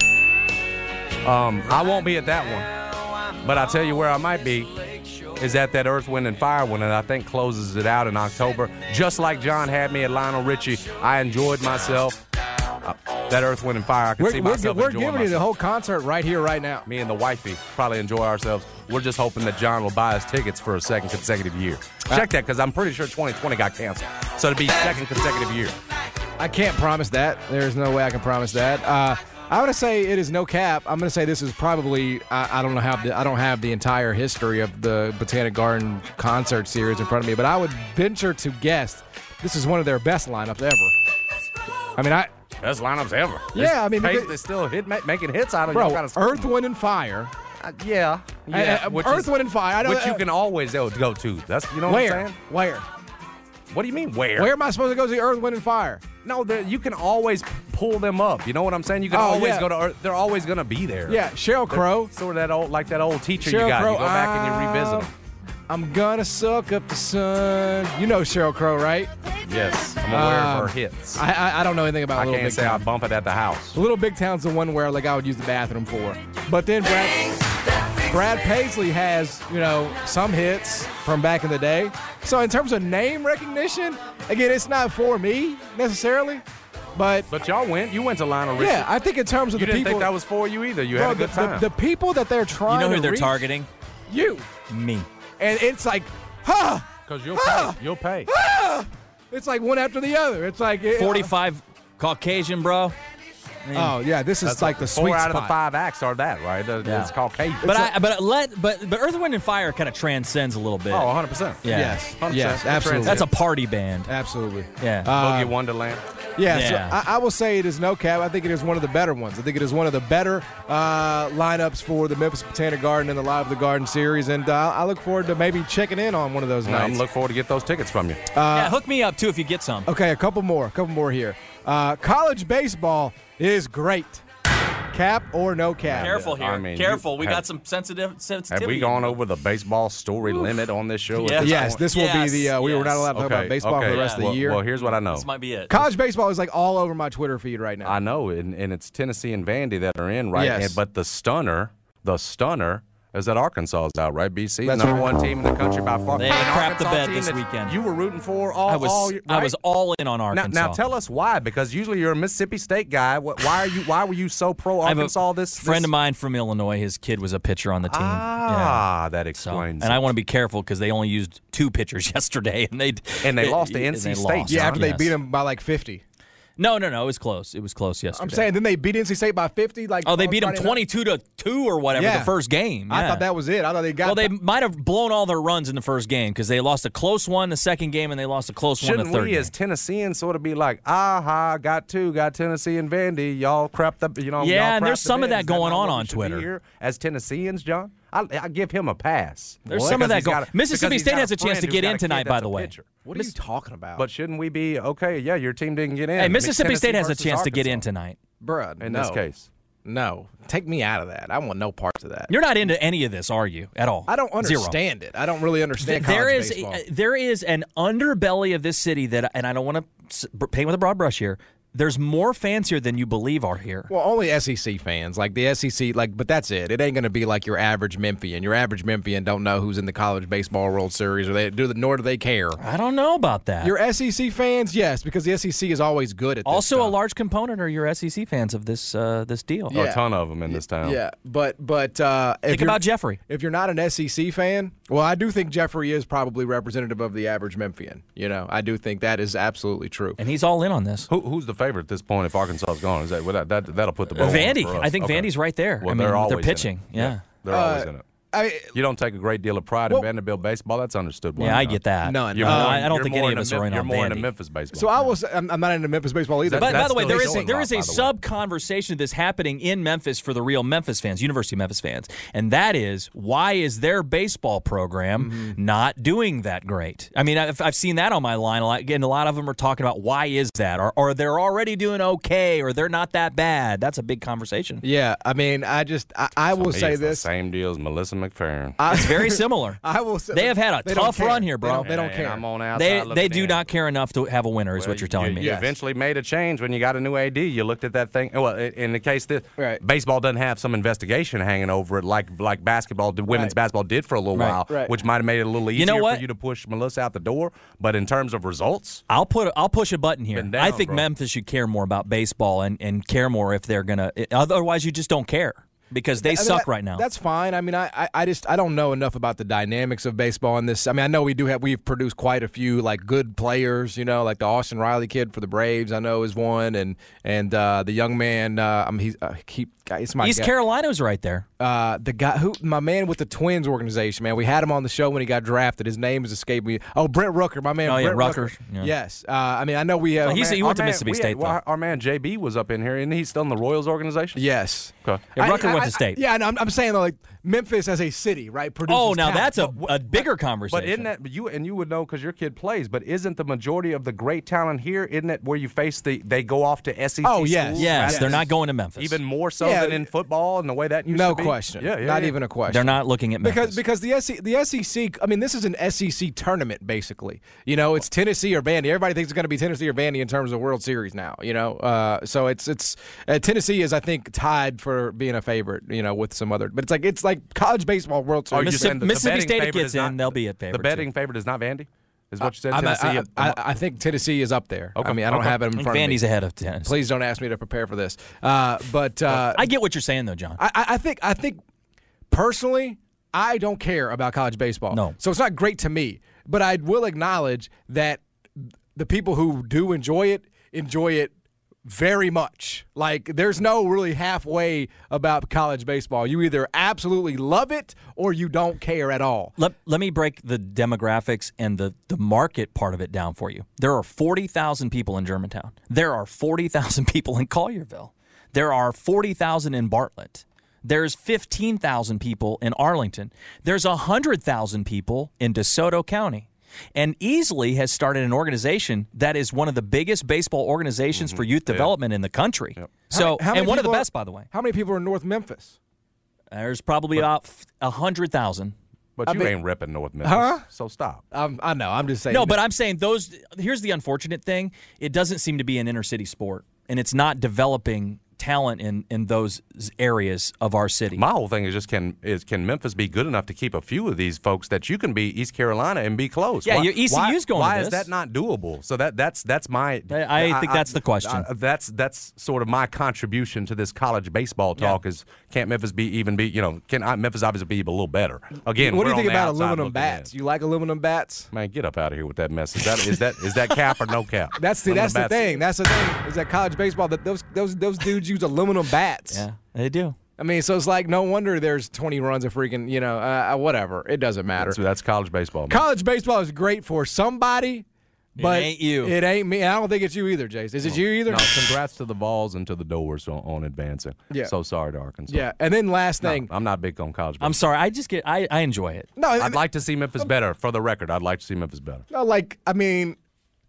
Um, I won't be at that one. But I'll tell you where I might be is at that Earth, Wind, and Fire one, and I think closes it out in October. Just like John had me at Lionel Richie, I enjoyed myself. Uh, that Earth, Wind, and Fire, I could We're, see we're, myself we're enjoying giving you the myself. whole concert right here, right now. Me and the wifey probably enjoy ourselves. We're just hoping that John will buy us tickets for a second consecutive year. Check that, because I'm pretty sure twenty twenty got canceled. So it'll be second consecutive year. I can't promise that. There's no way I can promise that. Uh, I'm going to say it is no cap. I'm going to say this is probably, I, I don't know how, the, I don't have the entire history of the Botanic Garden concert series in front of me, but I would venture to guess this is one of their best lineups ever. I mean, I, Best lineups ever. Yeah, I mean, because- Paisley's still hit, ma- making hits out of bro, you gotta- Earth, Wind, and Fire. Uh, yeah, Uh, yeah. uh, which Earth, is- Wind, and Fire. I know, which you uh, can always go go to. That's you know what Where? I'm saying. Where? What do you mean where? Where am I supposed to go see Earth, Wind, and Fire? No, they're- you can always pull them up. You know what I'm saying? You can Oh, always yeah. go to Earth. They're always gonna be there. Yeah, Sheryl Crow. Sort of that old, like that old teacher Sheryl you got. Crow, you go back and you revisit uh, them. I'm gonna suck up the sun. You know Sheryl Crow, right? Yes, I'm aware um, of her hits. I I, I don't know anything about I Little can't Big say I Town. bump it at the house. Little Big Town's the one where like I would use the bathroom for. But then Brad Brad Paisley has, you know, some hits from back in the day. So in terms of name recognition, again, it's not for me necessarily. But, But y'all went. You went to Lionel Richie. yeah, I think in terms of You the didn't people think that was for you either. You bro, had a good the, time. The, the people that they're trying You know to who they're reach, targeting? You. Me. And it's like, huh, Because you'll Ah! pay. You'll pay. it's like one after the other. It's like it- forty-five Caucasian, bro. I mean, Oh yeah, this is That's like the four sweet out spot. of the five acts are that, right? Uh, Yeah. It's Caucasian. but I, but let, but but Earth, Wind, and Fire kind of transcends a little bit. Oh, one hundred percent. Yeah. Yes, one hundred percent. yes, It absolutely. That's a party band. Absolutely. Yeah. Boogie Wonderland. Yeah, Yeah. so I, I will say it is no cap. I think it is one of the better ones. I think it is one of the better uh, lineups for the Memphis Botanic Garden and the Live of the Garden series, and uh, I look forward to maybe checking in on one of those I'm nights. looking forward to get those tickets from you. yeah, hook me up too if you get some. Okay, a couple more, a couple more here. Uh, college baseball is great. Cap or no cap? Careful here. I mean, Careful. you- We have- got some sensitive sensitivity. Have we gone over the baseball story limit on this show? at Yes. this Yes, point? this will Yes, be the. Uh, we were not yes. allowed to talk Okay, about baseball okay. for the rest of well, the year. Well, here's what I know. This might be it. College baseball is like all over my Twitter feed right now. I know, and, and it's Tennessee and Vandy that are in, right? Yes. And, but the stunner, the stunner is that Arkansas is out, right? B C, That's number right. one team in the country by far. They An crapped the Arkansas bed team this that weekend. You were rooting for all. I was all, I was right? all in on Now, Arkansas. now tell us why, because usually you're a Mississippi State guy. Wh- Why are you? Why were you so pro I have Arkansas? a This friend this? of mine from Illinois. His kid was a pitcher on the team. Ah, that So, explains. and it. I want to be careful because they only used two pitchers yesterday, and they And they lost to and N C they State, lost. yeah, John. after they Yes. beat them by like fifty. No, no, no. It was close. It was close yesterday. I'm saying then they beat N C State by fifty. Like Oh, they on beat them Friday night? twenty-two to two or whatever Yeah. the first game. I Yeah. thought that was it. I thought they got. Well, they might have blown all their runs in the first game because they lost a close one the second game and they lost a close one Shouldn't the third we, game. as Tennesseans, sort of be like, aha, got two, got Tennessee and Vandy, y'all crap the, you know, Yeah, y'all and crap there's the some of bed. that Is going not on what we on should be Twitter. here as Tennesseans, John? I, I give him a pass. There's Well, some of because that he's going. got a- Mississippi because he's State got has a chance friend to who's get got in a kid tonight, by that's the a way. pitcher. What are you talking about, But shouldn't we be okay? Yeah, your team didn't get in. Hey, Mississippi Tennessee State has a versus chance to get in Arkansas. tonight. Bruh, In no. this case, No, take me out of that. I want no parts of that. You're not into any of this, are you? At all? I don't Zero. understand it. I don't really understand There college is baseball. uh, there is an underbelly of this city that, and I don't want to paint with a broad brush here. There's more fans here than you believe are here. Well, only S E C fans, like the S E C, like, but that's it. It ain't gonna be like your average Memphian. Your average Memphian don't know who's in the College Baseball World Series, or they do the nor do they care. I don't know about that. Your S E C fans, yes, because the S E C is always good at this also stuff. a large component are your S E C fans of this uh, this deal. Yeah. A ton of them in this town. Yeah, but but uh, if Think you're- about Jeffrey. If you're not an S E C fan, well, I do think Jeffrey is probably representative of the average Memphian. You know, I do think that is absolutely true. And he's all in on this. Who, who's the favorite at this point if Arkansas is gone? Is that, well, that, that that'll put the ball Vandy. on for us. I think Okay. Vandy's right there. Well, I mean, they're they're always in pitching. it. Yeah. They're always in it. I, You don't take a great deal of pride Well- in Vanderbilt baseball. That's understood. Yeah, I get that. None. You're Uh, more, I don't you're think more any of into us are Mem- in You're on more into Vandy. Memphis baseball. so I will. Say, I'm, I'm not into Memphis baseball either. But by That's the way, still there is showing there off, is a by the way. sub conversation that's happening in Memphis for the real Memphis fans, University of Memphis fans, and that is why is their baseball program Mm-hmm. not doing that great? I mean, I've, I've seen that on my line a lot. Again, a lot of them are talking about why is that, or or they're already doing okay, or they're not that bad. That's a big conversation. Yeah, I mean, I just I, I will Me, say it's the this. same deal as Melissa McFerrin. It's very similar. I will say They have had a they don't tough care. run here, bro. They don't, they don't And care. I'm on outside They looking they do in. not care enough to have a winner, is Well, what you're telling you, me. You Yes. eventually made a change when you got a new A D. You looked at that thing. Well, in the case that Right. baseball doesn't have some investigation hanging over it, like like basketball, did, women's Right. basketball did for a little Right. while, Right. which might have made it a little easier know what? for you to push Melissa out the door. But in terms of results, I'll put I'll push a button here. Been down, I think bro. Memphis should care more about baseball and, and care more if they're gonna. Otherwise, you just don't care because they I mean, suck that- right now. That's fine. I mean, I, I, I just I don't know enough about the dynamics of baseball in this. I mean, I know we do have we've produced quite a few like good players. You know, like the Austin Riley kid for the Braves. I know is one, and and uh, the young man. Uh, I mean, he's uh, keep. It's my East guy. Carolina's right there. Uh, the guy who my man with the Twins organization, man. We had him on the show when he got drafted. His name has escaped me. Oh, Brent Rooker, my man. Oh, yeah, Brent Rucker. Rooker. Yeah. Yes. Uh, I mean, I know we have. Well, he's- man- he went to Our man- Mississippi we- State, well, though. Our, our man J B was up in here, and he's still in the Royals organization. Yes. Okay. Yeah, I- Rucker I- went to I- state. Yeah, no, I'm, I'm saying though, like Memphis as a city, right? Produces Oh, now talent. that's a, a bigger conversation. But isn't that but you and you would know because your kid plays? But isn't the majority of the great talent here? Isn't it where you face the they go off to S E C? Oh, yes. schools yes, rather they're than- not going to Memphis. even more so Yeah. than in football and the way that used No to be? question. Yeah, yeah, Not yeah. even a question. They're not looking at Memphis. Because because the S E C, the S E C, I mean, this is an S E C tournament basically. You know, it's Tennessee or Vandy. Everybody thinks it's going to be Tennessee or Vandy in terms of World Series now. You know, uh, so it's it's uh, Tennessee is I think tied for being a favorite. You know, with some other, but it's like it's like college baseball World Are Series. you Mississippi- saying that the Mississippi betting State favorite gets is not- in, they'll be at favorite, The betting favorite is not Vandy. Is what you said? I'm- Tennessee. I, I, I think Tennessee is up there. Okay, I mean, I don't okay. have it in I think front Vandy's of me. ahead of tennis. Please don't ask me to prepare for this. Uh, but uh, I get what you're saying, though, John. I, I I think I think personally, I don't care about college baseball. No. So it's not great to me. But I will acknowledge that the people who do enjoy it enjoy it very much. Like there's no really halfway about college baseball. You either absolutely love it or you don't care at all. Let, let me break the demographics and the, the market part of it down for you. There are forty thousand people in Germantown. There are forty thousand people in Collierville. There are forty thousand in Bartlett. There's fifteen thousand people in Arlington. There's one hundred thousand people in DeSoto County. And Easley has started an organization that is one of the biggest baseball organizations for youth development in the country. So, How many and one of the people are- best, by the way. How many people are in North Memphis? There's probably about one hundred thousand. But I you mean- ain't ripping North Memphis. Huh? So stop. Um, I know. I'm just saying. No, that- but I'm saying those. Here's the unfortunate thing: it doesn't seem to be an inner city sport, and it's not developing talent in, in those areas of our city. My whole thing is just can is can Memphis be good enough to keep a few of these folks that you can be East Carolina and be close? Yeah, why, your E C U's why, going to Why this. is that not doable? So that that's that's my. I- I think that's the question. I- that's that's sort of my contribution to this college baseball talk. Is can't Memphis be even be you know can I, Memphis obviously be a little better? Again, what do we're you think on the about outside aluminum looking bats? in. You like aluminum bats? Man, get up out of here with that mess. Is that is that is that cap or no cap? That's the Aluminum that's the bats- thing. That's the thing. Is that college baseball that those those those dudes use aluminum bats. Yeah, they do. I mean, so it's like no wonder there's twenty runs of freaking, you know, uh, whatever. It doesn't matter. That's, that's college baseball. Man. College baseball is great for somebody, but ain't you. It ain't me. I don't think it's you either, Jace. Is it you either? No, congrats to the Vols and to the Doors on, on advancing. Yeah. So sorry to Arkansas. Yeah. And then last No, thing. I'm not big on college baseball. I'm sorry. I just get. I, I enjoy it. No, I'd like to see Memphis better. For the record, I'd like to see Memphis better. no, like I mean,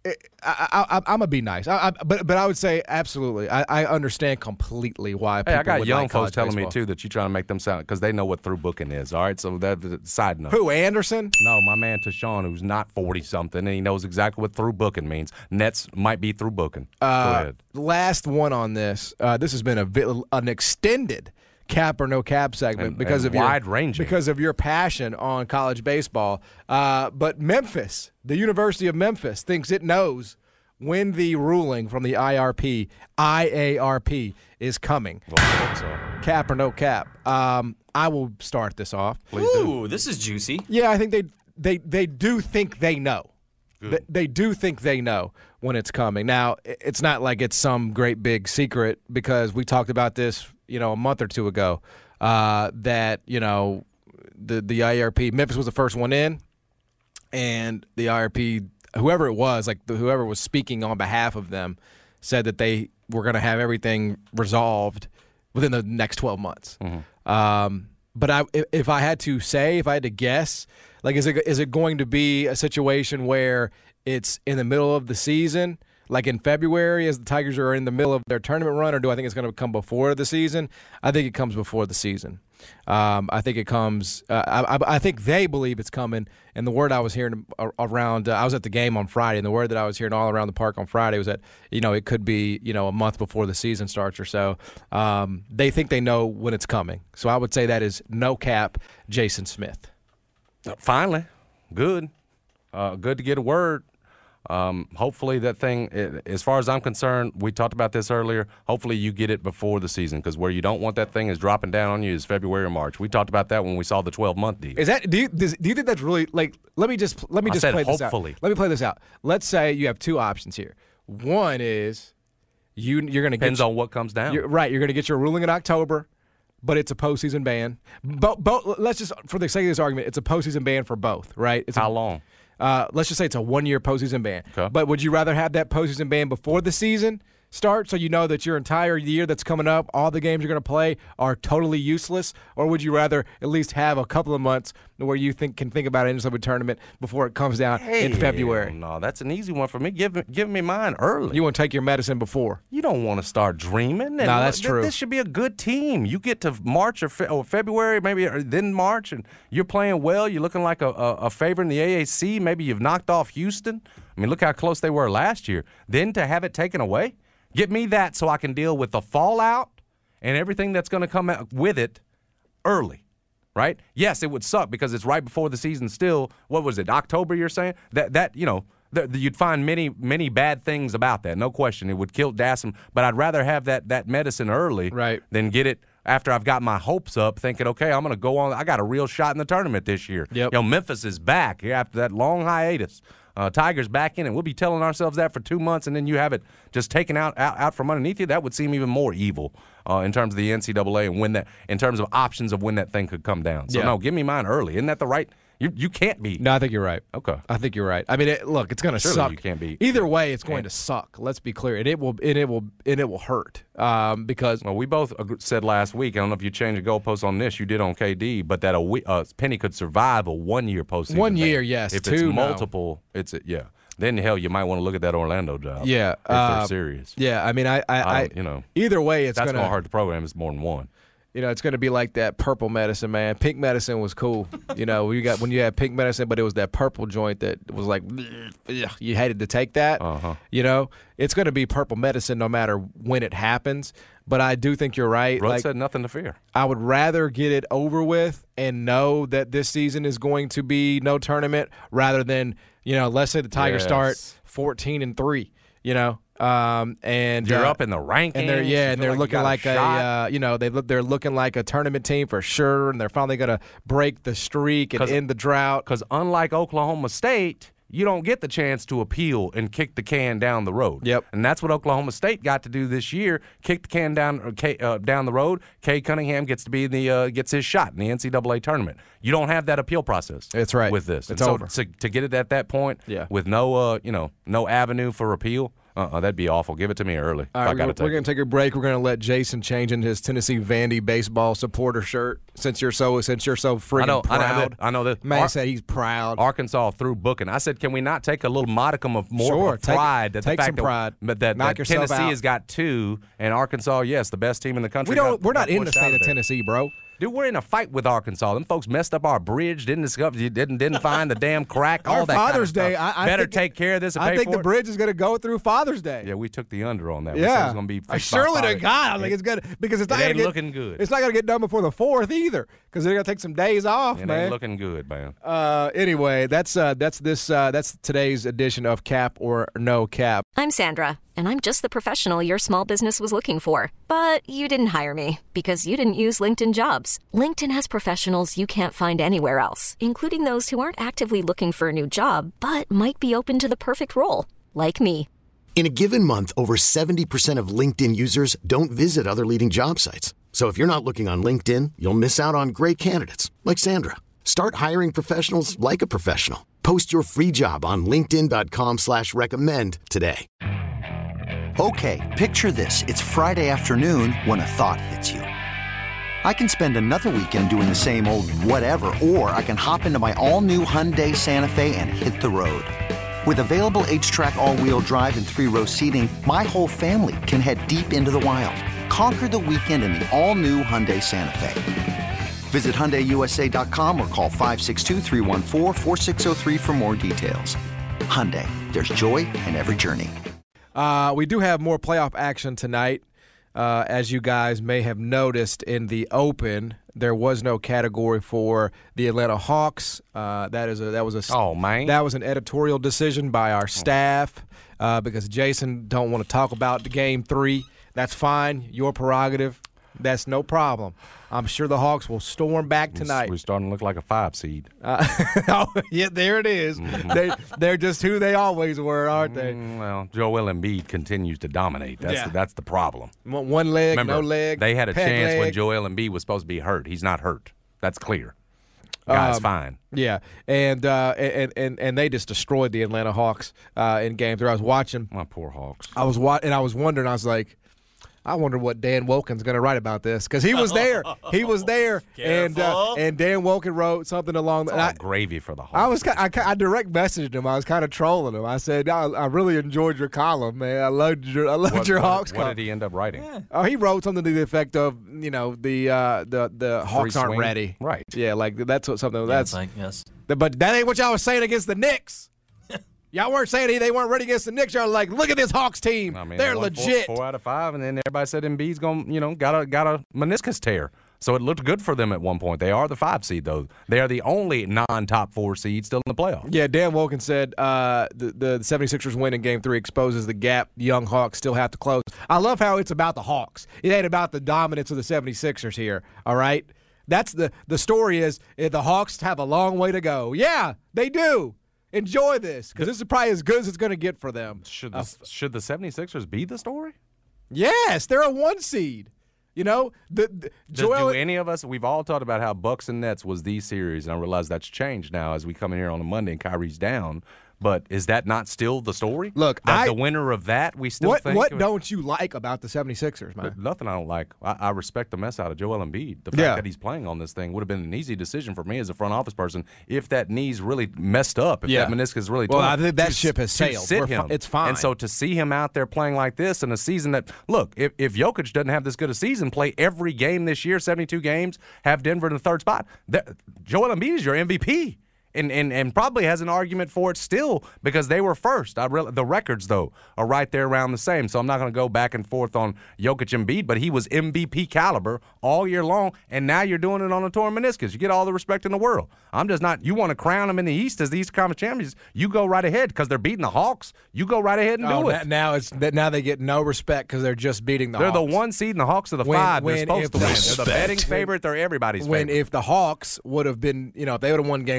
I, I, I'm gonna be nice, I, I, but but I would say absolutely. I, I understand completely why. People Hey, I got would young like folks telling baseball. me too that you're trying to make them sound because they know what through booking is. All right, so that, that side note. Who, Anderson? No, my man Tashawn, who's not forty something, and he knows exactly what through booking means. Nets might be through booking. Go Uh, ahead. last one on this. Uh, this has been a vi- an extended cap or no cap segment And- because and of wide-ranging. your because of your passion on college baseball. Uh, but Memphis, the University of Memphis, thinks it knows when the ruling from the I R P, I A R P, is coming. Well, I hope so. Cap or no cap. Um, I will start this off. Please do. Ooh, this is juicy. Yeah, I think they they they do think they know. They, they do think they know when it's coming. Now, i- it's not like it's some great big secret because we talked about this, you know, a month or two ago. Uh, that you know, the the I R P, Memphis was the first one in, and the I R P, whoever it was, like the, whoever was speaking on behalf of them, said that they were going to have everything resolved within the next twelve months. Um, but I, if, if I had to say, if I had to guess, like, is it is it going to be a situation where it's in the middle of the season, like in February, as the Tigers are in the middle of their tournament run, or do I think it's going to come before the season? I think it comes before the season. Um, I think it comes. Uh, I, I, I think they believe it's coming. And the word I was hearing a- around, uh, I was at the game on Friday, and the word that I was hearing all around the park on Friday was that you know it could be you know a month before the season starts or so. Um, they think they know when it's coming. So I would say that is no cap, Jason Smith. Finally, good, uh, good to get a word. Um, hopefully that thing, it, as far as I'm concerned, we talked about this earlier. Hopefully you get it before the season because where you don't want that thing is dropping down on you is February or March. We talked about that when we saw the twelve month deal. Is that do you does, do you think that's really like? Let me just let me I just said play this hopefully. out. Let me play this out. Let's say you have two options here. One is you you're going to get Depends on what comes down. You're, right, you're going to get your ruling in October, but it's a postseason ban. Bo- bo- let's just, for the sake of this argument, it's a postseason ban for both, right? It's How a, long? Uh, let's just say it's a one-year postseason ban. Okay. But would you rather have that postseason ban before the season starts, so you know that your entire year that's coming up, all the games you're going to play are totally useless, or would you rather at least have a couple of months where you think can think about it in some tournament before it comes down in February? No, that's an easy one for me. Give, me- give me mine early. You want to take your medicine before? You don't want to start dreaming. No, that's th- true. This should be a good team. You get to March or, fe- or February, maybe or then March, and you're playing well. You're looking like a, a, a favorite in the A A C. Maybe you've knocked off Houston. I mean, look how close they were last year. Then to have it taken away, get me that so I can deal with the fallout and everything that's going to come out with it early. Right? Yes, it would suck because it's right before the season still. What was it, October you're saying? That, that you know, th- you'd find many, many bad things about that. No question. It would kill Dassem. But I'd rather have that, that medicine early Right. than get it after I've got my hopes up thinking, okay, I'm going to go on. I got a real shot in the tournament this year. Yep. You know, Memphis is back after that long hiatus. Uh, Tigers back in, and we'll be telling ourselves that for two months, and then you have it just taken out, out, out from underneath you. That would seem even more evil uh, in terms of the N C double A and when that, in terms of options of when that thing could come down. So Yeah. no, give me mine early. Isn't that the right? You you can't be. No, I think you're right. Okay. I think you're right. I mean, it, look, it's going to Surely suck. you can't be- Either way, it's going Can't. to suck. Let's be clear, and it will, and it will, and it will hurt um, because Well, we both ag- said last week. I don't know if you changed the goalpost on this. You did on K D, but that a we- uh, Penny could survive a one-year postseason. One ban. year, yes. If Two, it's no. multiple, it's a, yeah. Then hell, you might want to look at that Orlando job. yeah, if they're uh, serious. Yeah, I mean, I, I, I I don't- you know, either way, it's That's going going to hurt the program. It's more than one. You know, it's going to be like that purple medicine, man. Pink medicine was cool. You know, you got when you had pink medicine, but it was that purple joint that was like, ugh, you hated to take that. Uh-huh. You know, it's going to be purple medicine no matter when it happens. But I do think you're right. Rudd Like, said nothing to fear. I would rather get it over with and know that this season is going to be no tournament rather than, you know, let's say the Tigers Yes. start fourteen and three, you know, um, and You're uh, up in the rankings. and they're You yeah, feel and they're like you looking got like a, shot. uh, you know, they look they're looking like a tournament team for sure, and they're finally going to break the streak and 'Cause- end the drought. Because unlike Oklahoma State, you don't get the chance to appeal and kick the can down the road. Yep. And that's what Oklahoma State got to do this year: kick the can down uh, K, uh, down the road. Cade Cunningham gets to be the uh, gets his shot in the N C double A tournament. You don't have that appeal process. That's right. With this, It's and so over. To, to get it at that point, Yeah. with no uh, you know no avenue for appeal. Uh-uh, that'd be awful. Give it to me early. All if right, I gotta we're, take we're going to take a break. We're going to let Jason change into his Tennessee Vandy baseball supporter shirt since you're so since you're so freaking I know, proud. I know that. I know that. Man Ar- said he's proud. Arkansas through booking. I said, can we not take a little modicum of more Sure, of take- pride? that take the fact some that, pride. But that, Knock that yourself Tennessee out. has got two, and Arkansas, yes, the best team in the country. we don't. got- We're not got in the pushed out state of there. Tennessee, bro. Dude, we're in a fight with Arkansas. Them folks messed up our bridge, didn't discover, didn't didn't find the damn crack. Our all that Father's kind of Day. stuff. I, I Better think take care of this. And I pay think for the it. bridge is going to go through Father's Day. Yeah, we took the under on that. We said it Yeah, was going to be Uh, fixed by surely to Father- God, I think it's good because it's It not going ain't to get looking good. It's not going to get done before the fourth either because they're going to take some days off, It man. ain't looking good, man. uh, anyway, that's uh, that's this uh, that's today's edition of Cap or No Cap. I'm Sandra, and I'm just the professional your small business was looking for. But you didn't hire me because you didn't use LinkedIn Jobs. LinkedIn has professionals you can't find anywhere else, including those who aren't actively looking for a new job, but might be open to the perfect role, like me. In a given month, over seventy percent of LinkedIn users don't visit other leading job sites. So if you're not looking on LinkedIn, you'll miss out on great candidates like Sandra. Start hiring professionals like a professional. Post your free job on linkedin dot com slash recommend today. Okay, picture this. It's Friday afternoon when a thought hits you. I can spend another weekend doing the same old whatever, or I can hop into my all-new Hyundai Santa Fe and hit the road. With available H-Track all-wheel drive and three-row seating, my whole family can head deep into the wild. Conquer the weekend in the all-new Hyundai Santa Fe. Visit Hyundai U S A dot com or call five six two, three one four, four six zero three for more details. Hyundai, there's joy in every journey. Uh, we do have more playoff action tonight. Uh, as you guys may have noticed in the Open, there was no category for the Atlanta Hawks. Uh, that is a that was a Oh, man. that was an editorial decision by our staff uh, because Jason don't want to talk about the game three. That's fine, your prerogative. That's no problem. I'm sure the Hawks will storm back tonight. We're starting to look like a five seed. Uh, oh, yeah, there it is. Mm-hmm. They they're just who they always were, aren't they? Mm, well, Joel Embiid continues to dominate. That's Yeah. the, that's the problem. One one leg, Remember, no leg. they had a peg chance when leg. Joel Embiid was supposed to be hurt. He's not hurt. That's clear. Guy's Um, fine. Yeah, and uh, and and and they just destroyed the Atlanta Hawks uh, in game three. I was watching. My poor Hawks. I was wa- and I was wondering. I was like, I wonder what Dan Wilkins going to write about this because he was there. He was there, and uh, and Dan Wilkins wrote something along. It's the all I, gravy for the Hawks. I was ki- I, ki- I direct messaged him. I was kind of trolling him. I said, I, I really enjoyed your column, man. I loved your I loved what, your what, Hawks What column. did he end up writing? Oh, he wrote something to the effect of, you know, the uh, the the Hawks aren't swing? ready. Right. Yeah, like that's what something. Yeah, that's it's like, yes. but that ain't what y'all was saying against the Knicks. Y'all weren't saying they weren't ready against the Knicks. Y'all were like, look at this Hawks team. I mean, They're they won four- legit. Four, out of five, and then everybody said Embiid's going, you know, got a got a meniscus tear. So it looked good for them at one point. They are the five seed, though. They are the only non-top four seed still in the playoffs. Yeah, Dan Wilkins said uh, the, the 76ers win in Game three exposes the gap the young Hawks still have to close. I love how it's about the Hawks. It ain't about the dominance of the 76ers here, all right? That's the, the story is eh, the Hawks have a long way to go. Yeah, they do. Enjoy this because this is probably as good as it's going to get for them. Should the, Uh, should the 76ers be the story? yes, they're a one seed. You know, the, the Does, Joel, do any of us, we've all talked about how Bucks and Nets was the series, and I realize that's changed now as we come in here on a Monday and Kyrie's down. But is that not still the story? Look, that I- the winner of that, we still what think? what don't you like about the 76ers, man? But nothing I don't like. I, I respect the mess out of Joel Embiid. The fact Yeah. that he's playing on this thing would have been an easy decision for me as a front office person if that knee's really messed up, if Yeah. that meniscus is really Well, torn. I think that to- ship has to sailed. Sit We're fi- him. it's fine. And so to see him out there playing like this in a season that, look, if, if Jokic doesn't have this good a season, play every game this year, seventy-two games, have Denver in the third spot, that, Joel Embiid is your M V P. And, and and probably has an argument for it still because they were first. I re- the records, though, are right there around the same. So I'm not going to go back and forth on Jokic and Embiid, but he was M V P caliber all year long, and now you're doing it on a torn meniscus. You get all the respect in the world. I'm just not – you want to crown them in the East as the East Conference champions, you go right ahead because they're beating the Hawks. You go right ahead and Oh, do na- it. now it's that now they get no respect because they're just beating the They're Hawks. the one seed and the Hawks are the When- five. when They're supposed if to the- win. They're the betting favorite. They're everybody's when favorite. if the Hawks would have been, you know, if they would have won Game Three, I can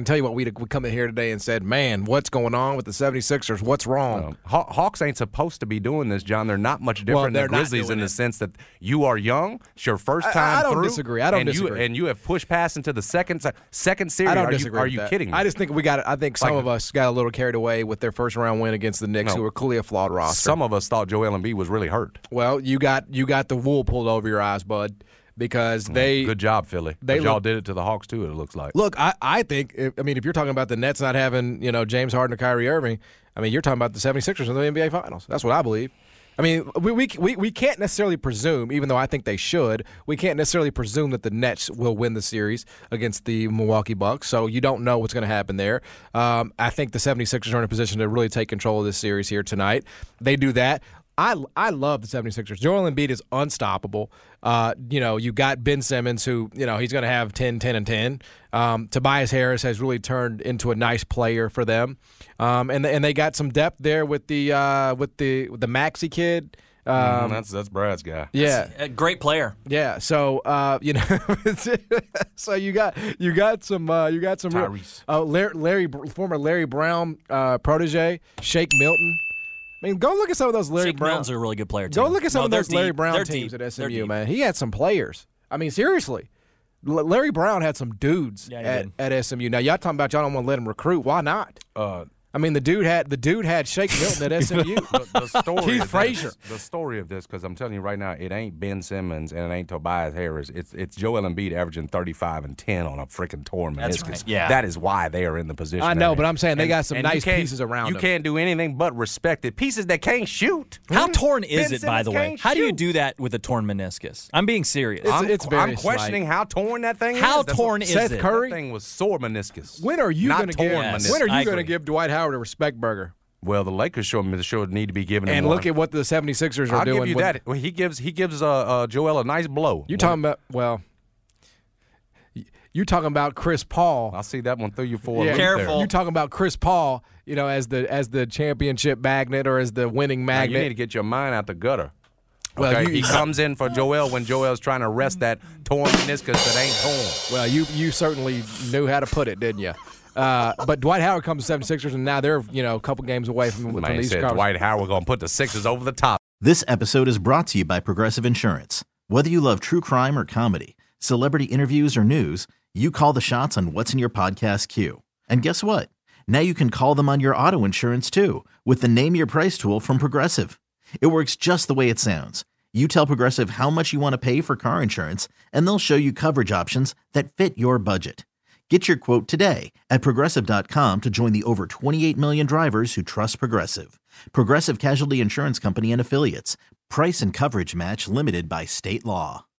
can tell you what we'd, we'd come in here today and said, man, what's going on with the seventy-sixers? What's wrong? Um, Haw- Hawks ain't supposed to be doing this, John. They're not much different Well, than they're not Grizzlies doing in the it. sense that you are young. It's your first I- time I don't through. disagree. I don't and disagree. You, and you have pushed past into the second second series. I don't are disagree. You, are with you that. kidding me? I just think we got. I think some Like- of us got a little carried away with their first round win against the Knicks, No. who were clearly a flawed roster. Some of us thought Joel Embiid was really hurt. Well, you got you got the wool pulled over your eyes, bud, because they Good job, Philly. they But y'all look- did it to the Hawks too. It looks like. look. I I think. If, I mean, if you're talking about the Nets not having you know James Harden or Kyrie Irving, I mean, you're talking about the seventy-sixers in the N B A Finals. That's what I believe. I mean, we, we we we can't necessarily presume, even though I think they should, we can't necessarily presume that the Nets will win the series against the Milwaukee Bucks. So you don't know what's going to happen there. Um, I think the seventy-sixers are in a position to really take control of this series here tonight. They do that. I, I love the seventy-sixers. Joel Embiid is unstoppable. Uh, you know, you got Ben Simmons, who, you know, he's going to have ten, ten, and ten. Um, Tobias Harris has really turned into a nice player for them. Um, and, and they got some depth there with the uh, with the with the Maxey kid. Um, Mm, that's that's Brad's guy. yeah. A great player. Yeah, so uh, you know, so you got you got some uh, you got some Tyrese. uh, Larry, Larry former Larry Brown uh, protege Shake Milton. I mean, go look at some of those Larry Shake Brown. Milton's a really good player, too. Go look at some No, of they're those Larry deep. Brown They're teams deep. at S M They're U, deep. man. He had some players. I mean, seriously. L- Larry Brown had some dudes Yeah, he at, did. at S M U. Now, y'all talking about y'all don't want to let him recruit. Why not? Uh, I mean, the dude had the dude had Shake Milton at S M U. the, the story Keith of Frazier. This, the story of this, because I'm telling you right now, it ain't Ben Simmons and it ain't Tobias Harris. It's it's Joel Embiid averaging thirty-five and ten on a freaking torn That's meniscus. right. Yeah. That is why they are in the position. I know, they're but in. I'm saying they And- got some and you nice can't- pieces around You them. can't do anything but respect it. Pieces that can't shoot. How Hmm? torn is Ben it, by Simmons the way? can't How do you shoot. do that with a torn meniscus? I'm being serious. It's- I'm, it's very I'm questioning slight. how torn that thing How is. That's torn what- is Seth it? Curry? That thing was sore meniscus. When are you Not going to torn give? Yes, When are I you going to agree. give Dwight Howard a respect burger? Well, the Lakers show him should need to be giving him And one. look at what the seventy-sixers are I'll doing. give you with- that. Well, he gives he gives uh, uh, Joel a nice blow. You talking about well? You talking about Chris Paul? I'll see that one through you for Yeah, a loop there. Careful. You talking about Chris Paul? You know, as the as the championship magnet or as the winning Now, magnet? you need to get your mind out the gutter. Well, Okay? you- he comes in for Joel when Joel's trying to rest that torn meniscus that ain't torn. Well, you you certainly knew how to put it, didn't you? Uh, but Dwight Howard comes to seventy-sixers, and now they're you know a couple games away from, from Man these said conference- Dwight Howard going to put the Sixers over the top. This episode is brought to you by Progressive Insurance. Whether you love true crime or comedy, celebrity interviews or news, you call the shots on what's in your podcast queue. And guess what? Now you can call them on your auto insurance too with the Name Your Price tool from Progressive. It works just the way it sounds. You tell Progressive how much you want to pay for car insurance, and they'll show you coverage options that fit your budget. Get your quote today at Progressive dot com to join the over twenty-eight million drivers who trust Progressive. Progressive Casualty Insurance Company and Affiliates. Price and coverage match limited by state law.